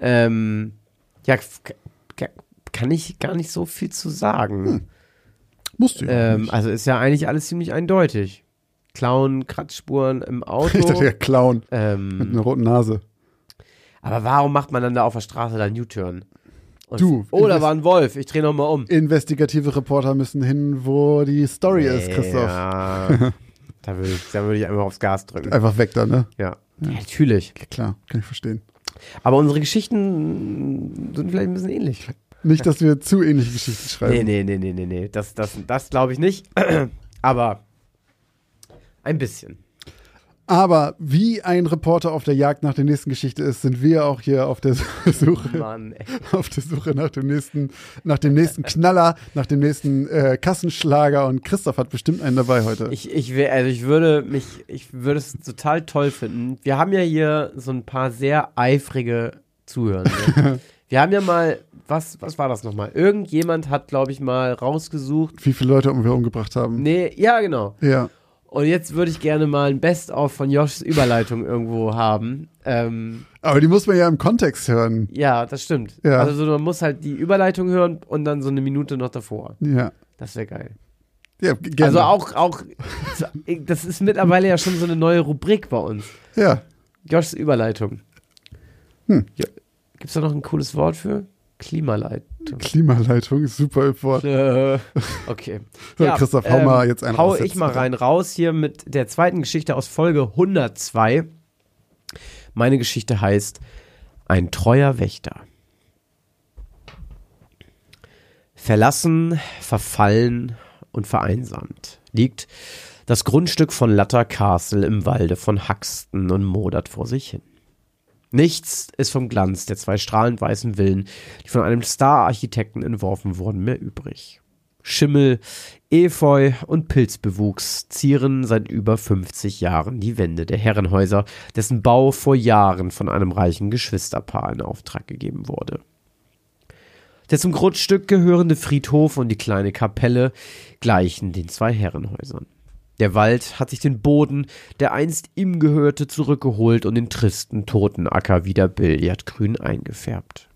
Kann ich gar nicht so viel zu sagen. Musst du ja nicht. Also ist ja eigentlich alles ziemlich eindeutig. Klauen, Kratzspuren im Auto. Ich dachte, der Clown mit einer roten Nase. Aber warum macht man dann da auf der Straße dann U-Turn? Und Du, da war ein Wolf, ich drehe nochmal um. Investigative Reporter müssen hin, wo die Story ist, Christoph. Ja, da würde ich einfach aufs Gas drücken. Einfach weg da, ne? Ja, natürlich. Ja, klar, kann ich verstehen. Aber unsere Geschichten sind vielleicht ein bisschen ähnlich. Nicht, dass wir zu ähnliche Geschichten schreiben. Nee. Das glaube ich nicht. Aber ein bisschen. Aber wie ein Reporter auf der Jagd nach der nächsten Geschichte ist, sind wir auch hier auf der Suche, Mann, ey. auf der Suche nach dem nächsten Knaller, nach dem nächsten Kassenschlager, und Christoph hat bestimmt einen dabei heute. Ich würde es total toll finden. Wir haben ja hier so ein paar sehr eifrige Zuhörer. Wir haben ja mal, was war das nochmal? Irgendjemand hat, glaube ich, mal rausgesucht. Wie viele Leute wir umgebracht haben. Nee, ja, genau. Ja. Und jetzt würde ich gerne mal ein Best-of von Joshs Überleitung irgendwo haben. Aber die muss man ja im Kontext hören. Ja, das stimmt. Ja. Also man muss halt die Überleitung hören und dann so eine Minute noch davor. Ja. Das wäre geil. Ja, gerne. Also auch, das ist mittlerweile ja schon so eine neue Rubrik bei uns. Ja. Joshs Überleitung. Ja. Gibt's da noch ein cooles Wort für? Klimaleitung. Klimaleitung ist super im Wort. Okay. So, Christoph, hau mal jetzt einen hau raus. ich mal raus hier mit der zweiten Geschichte aus Folge 102. Meine Geschichte heißt Ein treuer Wächter. Verlassen, verfallen und vereinsamt liegt das Grundstück von Latter Castle im Walde von Haxton und modert vor sich hin. Nichts ist vom Glanz der zwei strahlend weißen Villen, die von einem Star-Architekten entworfen wurden, mehr übrig. Schimmel, Efeu und Pilzbewuchs zieren seit über 50 Jahren die Wände der Herrenhäuser, dessen Bau vor Jahren von einem reichen Geschwisterpaar in Auftrag gegeben wurde. Der zum Grundstück gehörende Friedhof und die kleine Kapelle gleichen den zwei Herrenhäusern. Der Wald hat sich den Boden, der einst ihm gehörte, zurückgeholt und den tristen, toten Acker wieder billardgrün eingefärbt.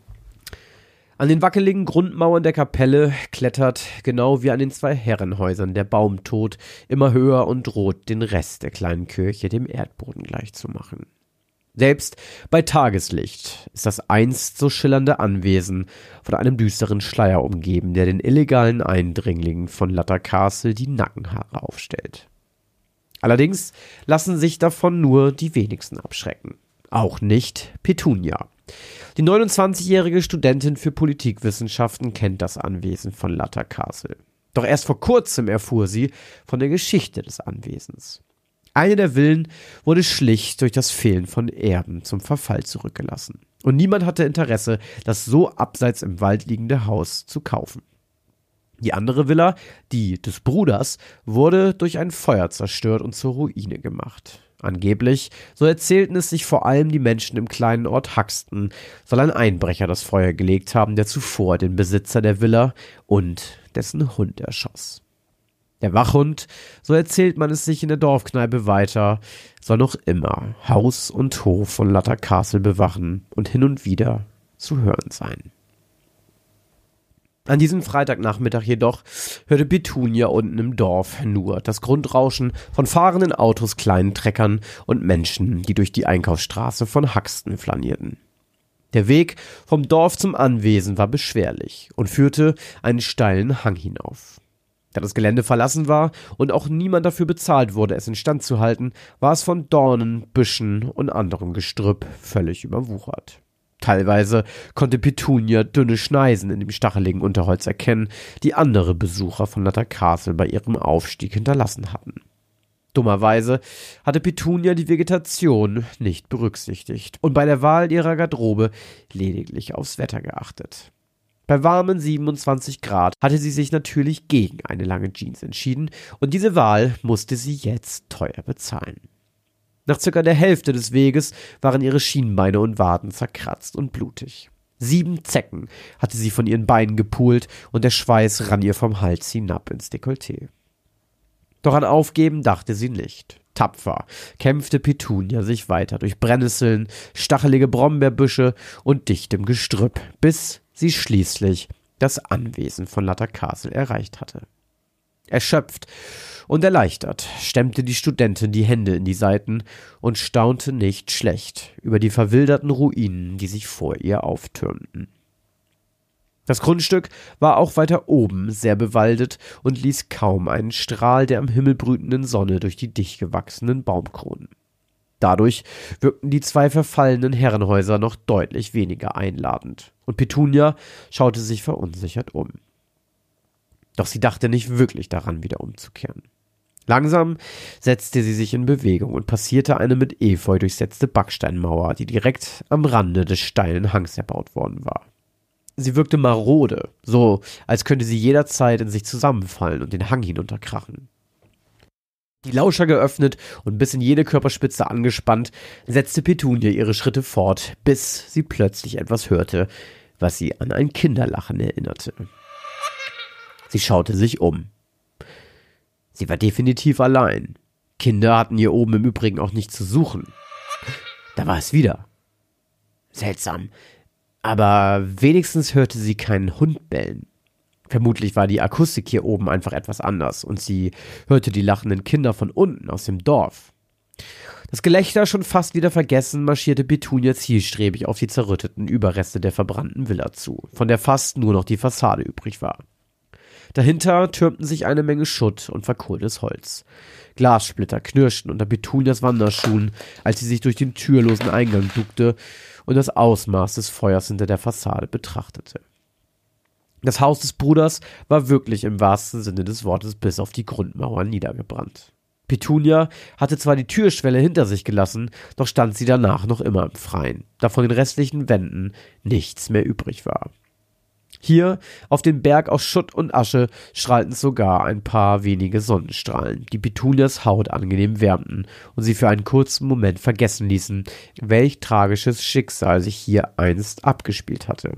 An den wackeligen Grundmauern der Kapelle klettert, genau wie an den zwei Herrenhäusern, der Baumtod immer höher und droht, den Rest der kleinen Kirche dem Erdboden gleichzumachen. Selbst bei Tageslicht ist das einst so schillernde Anwesen von einem düsteren Schleier umgeben, der den illegalen Eindringlingen von Latter Castle die Nackenhaare aufstellt. Allerdings lassen sich davon nur die wenigsten abschrecken. Auch nicht Petunia. Die 29-jährige Studentin für Politikwissenschaften kennt das Anwesen von Latter Castle. Doch erst vor kurzem erfuhr sie von der Geschichte des Anwesens. Eine der Villen wurde schlicht durch das Fehlen von Erben zum Verfall zurückgelassen. Und niemand hatte Interesse, das so abseits im Wald liegende Haus zu kaufen. Die andere Villa, die des Bruders, wurde durch ein Feuer zerstört und zur Ruine gemacht. Angeblich, so erzählten es sich vor allem die Menschen im kleinen Ort Haxton, soll ein Einbrecher das Feuer gelegt haben, der zuvor den Besitzer der Villa und dessen Hund erschoss. Der Wachhund, so erzählt man es sich in der Dorfkneipe weiter, soll noch immer Haus und Hof von Latter Castle bewachen und hin und wieder zu hören sein. An diesem Freitagnachmittag jedoch hörte Petunia unten im Dorf nur das Grundrauschen von fahrenden Autos, kleinen Treckern und Menschen, die durch die Einkaufsstraße von Haxten flanierten. Der Weg vom Dorf zum Anwesen war beschwerlich und führte einen steilen Hang hinauf. Da das Gelände verlassen war und auch niemand dafür bezahlt wurde, es instand zu halten, war es von Dornen, Büschen und anderem Gestrüpp völlig überwuchert. Teilweise konnte Petunia dünne Schneisen in dem stacheligen Unterholz erkennen, die andere Besucher von Nutter Castle bei ihrem Aufstieg hinterlassen hatten. Dummerweise hatte Petunia die Vegetation nicht berücksichtigt und bei der Wahl ihrer Garderobe lediglich aufs Wetter geachtet. Bei warmen 27 Grad hatte sie sich natürlich gegen eine lange Jeans entschieden und diese Wahl musste sie jetzt teuer bezahlen. Nach circa der Hälfte des Weges waren ihre Schienbeine und Waden zerkratzt und blutig. 7 Zecken hatte sie von ihren Beinen gepult und der Schweiß rann ihr vom Hals hinab ins Dekolleté. Doch an Aufgeben dachte sie nicht. Tapfer kämpfte Petunia sich weiter durch Brennnesseln, stachelige Brombeerbüsche und dichtem Gestrüpp, bis sie schließlich das Anwesen von Nutter Castle erreicht hatte. Erschöpft und erleichtert stemmte die Studentin die Hände in die Seiten und staunte nicht schlecht über die verwilderten Ruinen, die sich vor ihr auftürmten. Das Grundstück war auch weiter oben sehr bewaldet und ließ kaum einen Strahl der am Himmel brütenden Sonne durch die dicht gewachsenen Baumkronen. Dadurch wirkten die 2 verfallenen Herrenhäuser noch deutlich weniger einladend, und Petunia schaute sich verunsichert um. Doch sie dachte nicht wirklich daran, wieder umzukehren. Langsam setzte sie sich in Bewegung und passierte eine mit Efeu durchsetzte Backsteinmauer, die direkt am Rande des steilen Hangs erbaut worden war. Sie wirkte marode, so als könnte sie jederzeit in sich zusammenfallen und den Hang hinunterkrachen. Die Lauscher geöffnet und bis in jede Körperspitze angespannt, setzte Petunia ihre Schritte fort, bis sie plötzlich etwas hörte, was sie an ein Kinderlachen erinnerte. Sie schaute sich um. Sie war definitiv allein. Kinder hatten hier oben im Übrigen auch nichts zu suchen. Da war es wieder. Seltsam. Aber wenigstens hörte sie keinen Hund bellen. Vermutlich war die Akustik hier oben einfach etwas anders und sie hörte die lachenden Kinder von unten aus dem Dorf. Das Gelächter schon fast wieder vergessen, marschierte Petunia zielstrebig auf die zerrütteten Überreste der verbrannten Villa zu, von der fast nur noch die Fassade übrig war. Dahinter türmten sich eine Menge Schutt und verkohltes Holz. Glassplitter knirschten unter Petunias Wanderschuhen, als sie sich durch den türlosen Eingang duckte und das Ausmaß des Feuers hinter der Fassade betrachtete. Das Haus des Bruders war wirklich im wahrsten Sinne des Wortes bis auf die Grundmauern niedergebrannt. Petunia hatte zwar die Türschwelle hinter sich gelassen, doch stand sie danach noch immer im Freien, da von den restlichen Wänden nichts mehr übrig war. Hier, auf dem Berg aus Schutt und Asche, strahlten sogar ein paar wenige Sonnenstrahlen, die Petunias Haut angenehm wärmten und sie für einen kurzen Moment vergessen ließen, welch tragisches Schicksal sich hier einst abgespielt hatte.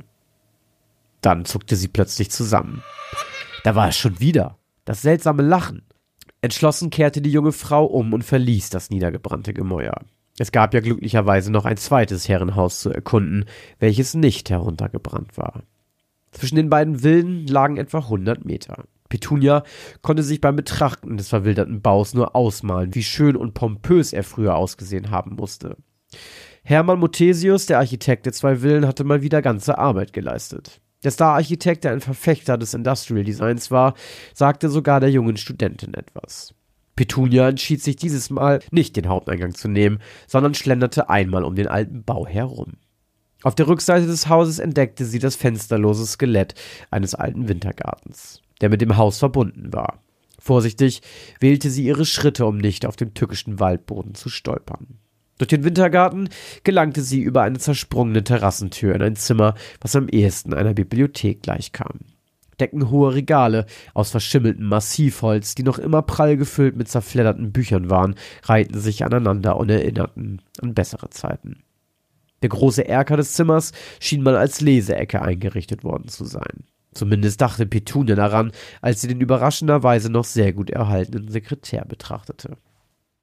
Dann zuckte sie plötzlich zusammen. Da war es schon wieder, das seltsame Lachen. Entschlossen kehrte die junge Frau um und verließ das niedergebrannte Gemäuer. Es gab ja glücklicherweise noch ein zweites Herrenhaus zu erkunden, welches nicht heruntergebrannt war. Zwischen den beiden Villen lagen etwa 100 Meter. Petunia konnte sich beim Betrachten des verwilderten Baus nur ausmalen, wie schön und pompös er früher ausgesehen haben musste. Hermann Muthesius, der Architekt der 2 Villen, hatte mal wieder ganze Arbeit geleistet. Der Star-Architekt, der ein Verfechter des Industrial Designs war, sagte sogar der jungen Studentin etwas. Petunia entschied sich dieses Mal nicht, den Haupteingang zu nehmen, sondern schlenderte einmal um den alten Bau herum. Auf der Rückseite des Hauses entdeckte sie das fensterlose Skelett eines alten Wintergartens, der mit dem Haus verbunden war. Vorsichtig wählte sie ihre Schritte, um nicht auf dem tückischen Waldboden zu stolpern. Durch den Wintergarten gelangte sie über eine zersprungene Terrassentür in ein Zimmer, was am ehesten einer Bibliothek gleichkam. Deckenhohe Regale aus verschimmeltem Massivholz, die noch immer prall gefüllt mit zerfledderten Büchern waren, reihten sich aneinander und erinnerten an bessere Zeiten. Der große Erker des Zimmers schien mal als Leseecke eingerichtet worden zu sein. Zumindest dachte Petunia daran, als sie den überraschenderweise noch sehr gut erhaltenen Sekretär betrachtete.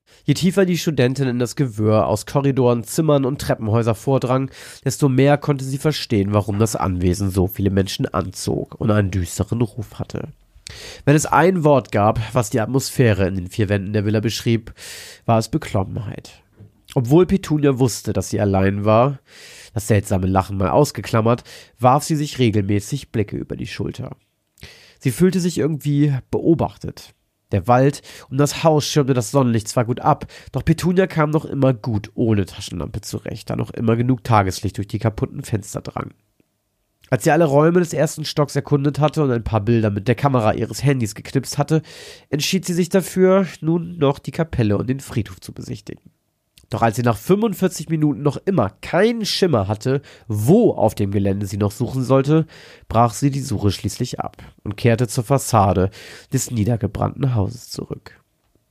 Je tiefer die Studentin in das Gewirr aus Korridoren, Zimmern und Treppenhäuser vordrang, desto mehr konnte sie verstehen, warum das Anwesen so viele Menschen anzog und einen düsteren Ruf hatte. Wenn es ein Wort gab, was die Atmosphäre in den 4 Wänden der Villa beschrieb, war es Beklommenheit. Obwohl Petunia wusste, dass sie allein war, das seltsame Lachen mal ausgeklammert, warf sie sich regelmäßig Blicke über die Schulter. Sie fühlte sich irgendwie beobachtet. Der Wald um das Haus schirmte das Sonnenlicht zwar gut ab, doch Petunia kam noch immer gut ohne Taschenlampe zurecht, da noch immer genug Tageslicht durch die kaputten Fenster drang. Als sie alle Räume des ersten Stocks erkundet hatte und ein paar Bilder mit der Kamera ihres Handys geknipst hatte, entschied sie sich dafür, nun noch die Kapelle und den Friedhof zu besichtigen. Doch als sie nach 45 Minuten noch immer keinen Schimmer hatte, wo auf dem Gelände sie noch suchen sollte, brach sie die Suche schließlich ab und kehrte zur Fassade des niedergebrannten Hauses zurück.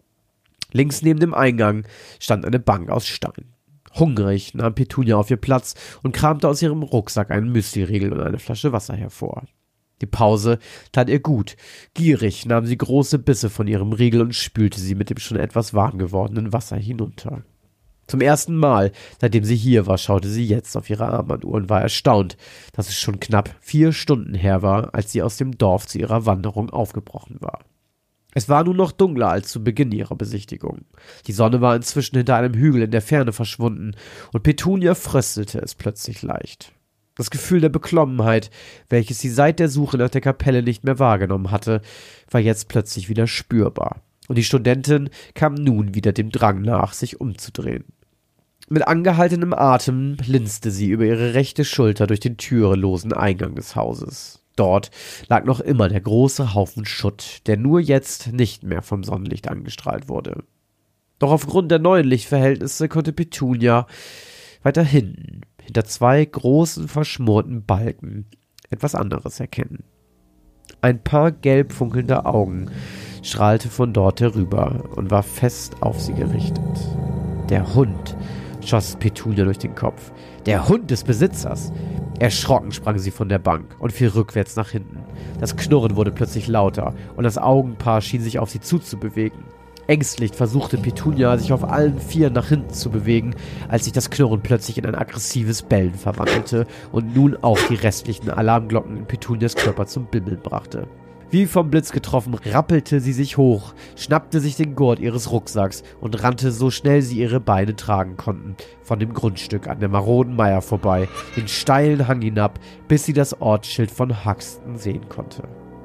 Links neben dem Eingang stand eine Bank aus Stein. Hungrig nahm Petunia auf ihr Platz und kramte aus ihrem Rucksack einen Müsliriegel und eine Flasche Wasser hervor. Die Pause tat ihr gut. Gierig nahm sie große Bisse von ihrem Riegel und spülte sie mit dem schon etwas warm gewordenen Wasser hinunter. Zum ersten Mal, seitdem sie hier war, schaute sie jetzt auf ihre Armbanduhr und war erstaunt, dass es schon knapp 4 Stunden her war, als sie aus dem Dorf zu ihrer Wanderung aufgebrochen war. Es war nun noch dunkler als zu Beginn ihrer Besichtigung. Die Sonne war inzwischen hinter einem Hügel in der Ferne verschwunden und Petunia fröstelte es plötzlich leicht. Das Gefühl der Beklommenheit, welches sie seit der Suche nach der Kapelle nicht mehr wahrgenommen hatte, war jetzt plötzlich wieder spürbar. Und die Studentin kam nun wieder dem Drang nach, sich umzudrehen. Mit angehaltenem Atem linste sie über ihre rechte Schulter durch den türlosen Eingang des Hauses. Dort lag noch immer der große Haufen Schutt, der nur jetzt nicht mehr vom Sonnenlicht angestrahlt wurde. Doch aufgrund der neuen Lichtverhältnisse konnte Petunia weiter hinten, hinter 2 großen verschmorten Balken, etwas anderes erkennen. Ein paar gelb funkelnde Augen strahlte von dort herüber und war fest auf sie gerichtet. Der Hund, schoss Petunia durch den Kopf. Der Hund des Besitzers! Erschrocken sprang sie von der Bank und fiel rückwärts nach hinten. Das Knurren wurde plötzlich lauter und das Augenpaar schien sich auf sie zuzubewegen. Ängstlich versuchte Petunia, sich auf allen 4 nach hinten zu bewegen, als sich das Knurren plötzlich in ein aggressives Bellen verwandelte und nun auch die restlichen Alarmglocken in Petunias Körper zum Bimmeln brachte. Wie vom Blitz getroffen, rappelte sie sich hoch, schnappte sich den Gurt ihres Rucksacks und rannte so schnell sie ihre Beine tragen konnten, von dem Grundstück an der maroden Mauer vorbei, den steilen Hang hinab, bis sie das Ortsschild von Haxton sehen konnte.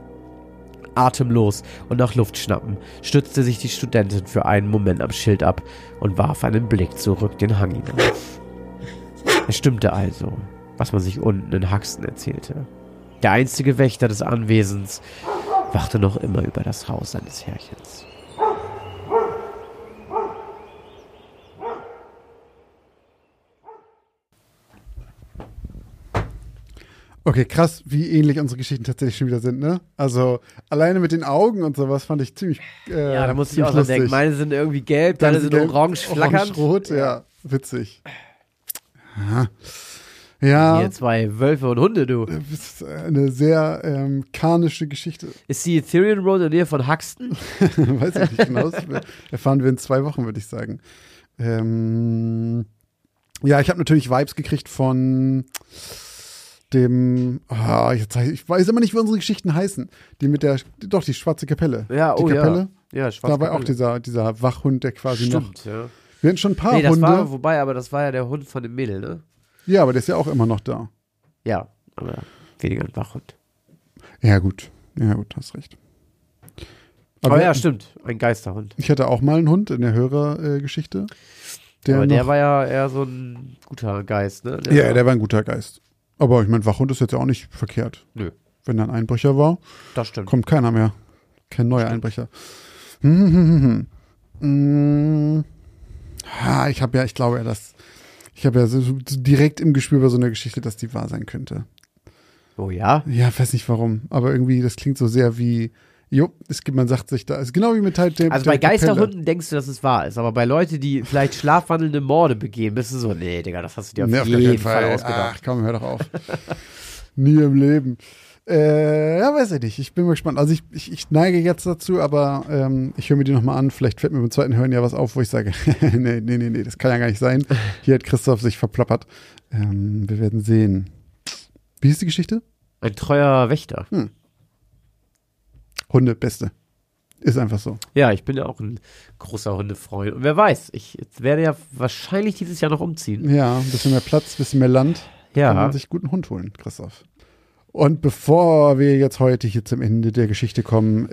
Atemlos und nach Luft schnappen, stützte sich die Studentin für einen Moment am Schild ab und warf einen Blick zurück den Hang hinauf. Es stimmte also, was man sich unten in Haxton erzählte. Der einzige Wächter des Anwesens wachte noch immer über das Haus seines Herrchens. Okay, krass, wie ähnlich unsere Geschichten tatsächlich schon wieder sind, ne? Also, alleine mit den Augen und sowas fand ich ziemlich ja, da musste ich auch dran denken. Meine sind irgendwie gelb, deine sind orange flackernd. Orange-rot, ja, witzig. Ja. Hier 2 Wölfe und Hunde, du. Das ist eine sehr karnische Geschichte. Ist die Ethereum Road in der Nähe von Haxton? Weiß ich nicht genau. Erfahren wir in 2 Wochen, würde ich sagen. Ja, ich habe natürlich Vibes gekriegt von dem, ich weiß immer nicht, wie unsere Geschichten heißen. Die mit die Schwarze Kapelle. Ja, die Kapelle. Ja, Schwarze Kapelle. Da war auch dieser Wachhund, der quasi noch. Ja. Wir hatten schon ein paar Hunde. Aber das war ja der Hund von dem Mädel, ne? Ja, aber der ist ja auch immer noch da. Ja, aber weniger ein Wachhund. Ja, gut, hast recht. Aber ja, stimmt, ein Geisterhund. Ich hatte auch mal einen Hund in der Hörergeschichte. Aber der war ja eher so ein guter Geist, ne? Der war ein guter Geist. Aber ich meine, Wachhund ist jetzt ja auch nicht verkehrt. Nö. Wenn da ein Einbrecher war, das stimmt. Kommt keiner mehr. Kein neuer Einbrecher. Ich habe ja so direkt im Gespür bei so einer Geschichte, dass die wahr sein könnte. Oh ja? Ja, weiß nicht warum. Aber irgendwie, das klingt so sehr wie, man sagt sich da, ist genau wie mit Teil Also bei Geisterhunden denkst du, dass es wahr ist, aber bei Leuten, die vielleicht schlafwandelnde Morde begehen, bist du so, nee, Digga, das hast du dir auf jeden Fall ausgedacht. Ach komm, hör doch auf. Nie im Leben. Ja, weiß ich nicht. Ich bin mal gespannt. Also ich neige jetzt dazu, aber ich höre mir die nochmal an. Vielleicht fällt mir beim zweiten Hören ja was auf, wo ich sage, nee, das kann ja gar nicht sein. Hier hat Christoph sich verplappert. Wir werden sehen. Wie ist die Geschichte? Ein treuer Wächter. Hunde, Beste. Ist einfach so. Ja, ich bin ja auch ein großer Hundefreund. Und wer weiß, ich werde ja wahrscheinlich dieses Jahr noch umziehen. Ja, ein bisschen mehr Platz, ein bisschen mehr Land. Ja. Kann man sich einen guten Hund holen, Christoph. Und bevor wir jetzt heute hier zum Ende der Geschichte kommen,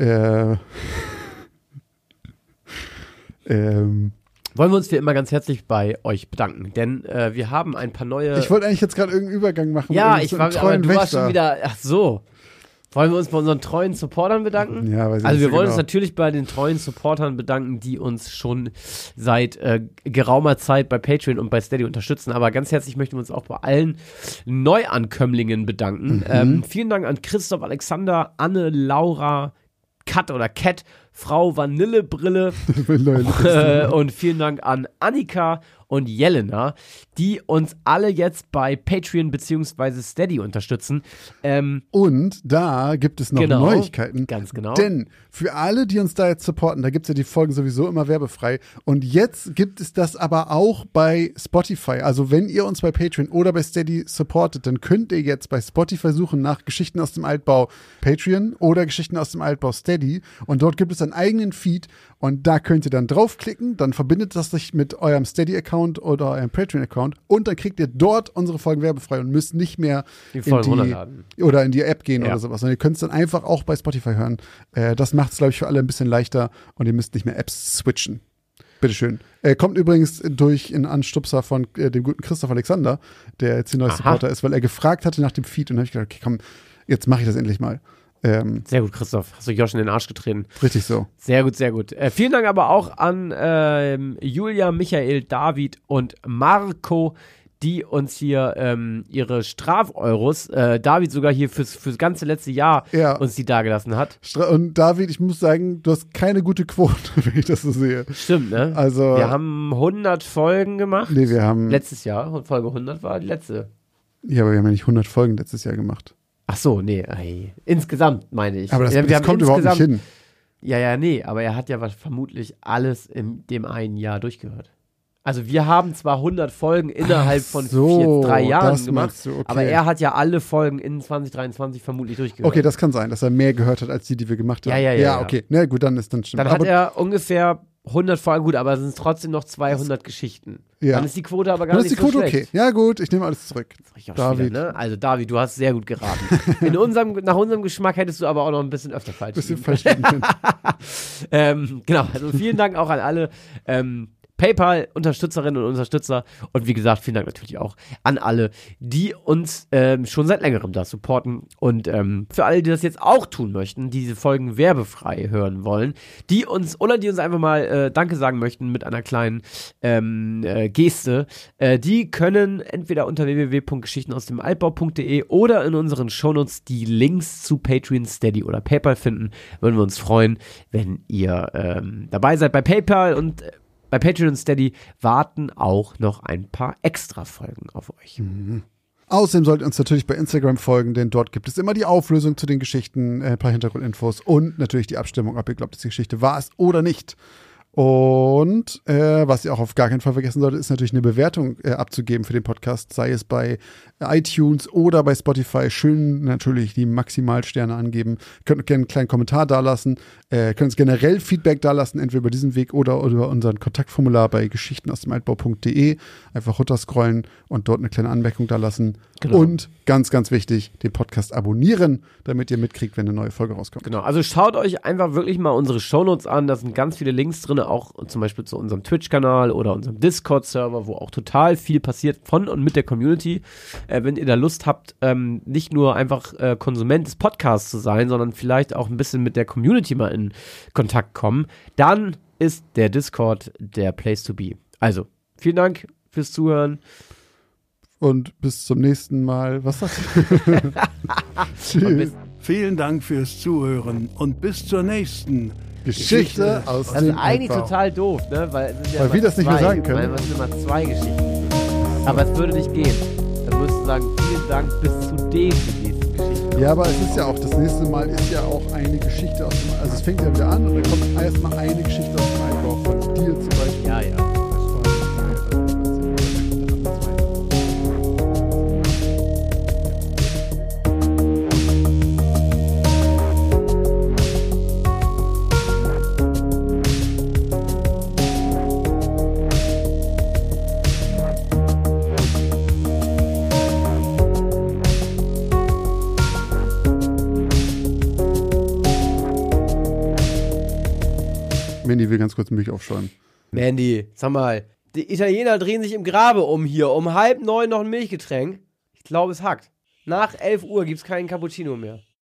wollen wir uns wie immer ganz herzlich bei euch bedanken, denn wir haben ein paar neue... Ich wollte eigentlich jetzt gerade irgendeinen Übergang machen. Ja, aber du warst schon wieder... Ach so. Wollen wir uns bei unseren treuen Supportern bedanken? Ja, weiß ich also nicht wir wollen genau. uns natürlich bei den treuen Supportern bedanken, die uns schon seit geraumer Zeit bei Patreon und bei Steady unterstützen. Aber ganz herzlich möchten wir uns auch bei allen Neuankömmlingen bedanken. Vielen Dank an Christoph, Alexander, Anne, Laura, Kat, Frau Vanillebrille und vielen Dank an Annika und Jelena, die uns alle jetzt bei Patreon bzw. Steady unterstützen. Und da gibt es noch Neuigkeiten. Ganz genau. Denn für alle, die uns da jetzt supporten, da gibt es ja die Folgen sowieso immer werbefrei. Und jetzt gibt es das aber auch bei Spotify. Also wenn ihr uns bei Patreon oder bei Steady supportet, dann könnt ihr jetzt bei Spotify suchen nach Geschichten aus dem Altbau Patreon oder Geschichten aus dem Altbau Steady. Und dort gibt es einen eigenen Feed. Und da könnt ihr dann draufklicken, dann verbindet das sich mit eurem Steady-Account oder eurem Patreon-Account und dann kriegt ihr dort unsere Folgen werbefrei und müsst nicht mehr die Folgen runterladen oder in die App gehen ja. oder sowas. Und ihr könnt es dann einfach auch bei Spotify hören. Das macht es, glaube ich, für alle ein bisschen leichter und ihr müsst nicht mehr Apps switchen. Bitteschön. Kommt übrigens durch einen Anstupser von dem guten Christoph Alexander, der jetzt der neue Supporter ist, weil er gefragt hatte nach dem Feed und dann habe ich gedacht, okay, komm, jetzt mache ich das endlich mal. Sehr gut, Christoph. Hast du Josh in den Arsch getreten. Richtig so. Sehr gut, sehr gut. Vielen Dank aber auch an Julia, Michael, David und Marco, die uns hier ihre Strafeuros, David sogar hier fürs ganze letzte Jahr uns die dagelassen hat. Und David, ich muss sagen, du hast keine gute Quote, wenn ich das so sehe. Stimmt, ne? Also, wir haben 100 Folgen gemacht. Nee, wir haben... Letztes Jahr, Folge 100 war die letzte. Ja, aber wir haben ja nicht 100 Folgen letztes Jahr gemacht. Ach so, nee, ey. Insgesamt meine ich. Aber das kommt überhaupt nicht hin. Ja, nee, aber er hat ja vermutlich alles in dem einen Jahr durchgehört. Also wir haben zwar 100 Folgen innerhalb von 3 Jahren gemacht, okay. Aber er hat ja alle Folgen in 2023 vermutlich durchgehört. Okay, das kann sein, dass er mehr gehört hat, als die wir gemacht haben. Ja, okay. Na gut, dann stimmt. Dann hat er ungefähr 100 Folgen, gut, aber es sind trotzdem noch 200 Geschichten. Ja. Dann ist die Quote aber gar nicht so schlecht. Dann ist die Quote okay. Ja gut, ich nehme alles zurück. David. Wieder, ne? Also David, du hast sehr gut geraten. Nach unserem Geschmack hättest du aber auch noch ein bisschen öfter falsch liegen. Genau, also vielen Dank auch an alle PayPal-Unterstützerinnen und Unterstützer und wie gesagt, vielen Dank natürlich auch an alle, die uns schon seit längerem da supporten und für alle, die das jetzt auch tun möchten, diese Folgen werbefrei hören wollen, die uns einfach mal Danke sagen möchten mit einer kleinen Geste, die können entweder unter www.geschichtenausdemaltbau.de oder in unseren Shownotes die Links zu Patreon, Steady oder PayPal finden. Würden wir uns freuen, wenn ihr dabei seid bei PayPal und bei Patreon und Steady warten auch noch ein paar Extra-Folgen auf euch. Mhm. Außerdem solltet ihr uns natürlich bei Instagram folgen, denn dort gibt es immer die Auflösung zu den Geschichten, ein paar Hintergrundinfos und natürlich die Abstimmung, ob ihr glaubt, dass die Geschichte wahr ist oder nicht. Und was ihr auch auf gar keinen Fall vergessen solltet, ist natürlich eine Bewertung abzugeben für den Podcast, sei es bei iTunes oder bei Spotify. Schön natürlich die Maximalsterne angeben. Könnt gerne einen kleinen Kommentar dalassen. Könnt uns generell Feedback dalassen, entweder über diesen Weg oder über unseren Kontaktformular bei geschichtenausdemaltbau.de. Einfach runterscrollen und dort eine kleine Anmerkung dalassen. Genau. Und ganz, ganz wichtig, den Podcast abonnieren, damit ihr mitkriegt, wenn eine neue Folge rauskommt. Genau, also schaut euch einfach wirklich mal unsere Shownotes an. Da sind ganz viele Links drin, auch zum Beispiel zu unserem Twitch-Kanal oder unserem Discord-Server, wo auch total viel passiert von und mit der Community. Wenn ihr da Lust habt, nicht nur einfach Konsument des Podcasts zu sein, sondern vielleicht auch ein bisschen mit der Community mal in Kontakt kommen, dann ist der Discord der Place to be. Also, vielen Dank fürs Zuhören. Und bis zum nächsten Mal. Was sagst du? Tschüss. Vielen Dank fürs Zuhören und bis zur nächsten Geschichte aus dem Das ist eigentlich Altbau. total doof, ne? Weil wir das nicht mehr sagen können. Weil es sind immer 2 Geschichten. Aber es würde nicht gehen. Dann müsstest du sagen, vielen Dank bis zu den nächsten Geschichten. Ja, aber es ist ja auch, das nächste Mal ist ja auch eine Geschichte aus dem, also es fängt ja wieder an und dann kommt erstmal eine Geschichte aus dem Altbau von dir zum Beispiel. Ja, ja. Mandy will ganz kurz Milch aufschäumen. Mandy, sag mal, die Italiener drehen sich im Grabe um hier. Um 8:30 noch ein Milchgetränk. Ich glaube, es hackt. Nach 11 Uhr gibt's keinen Cappuccino mehr.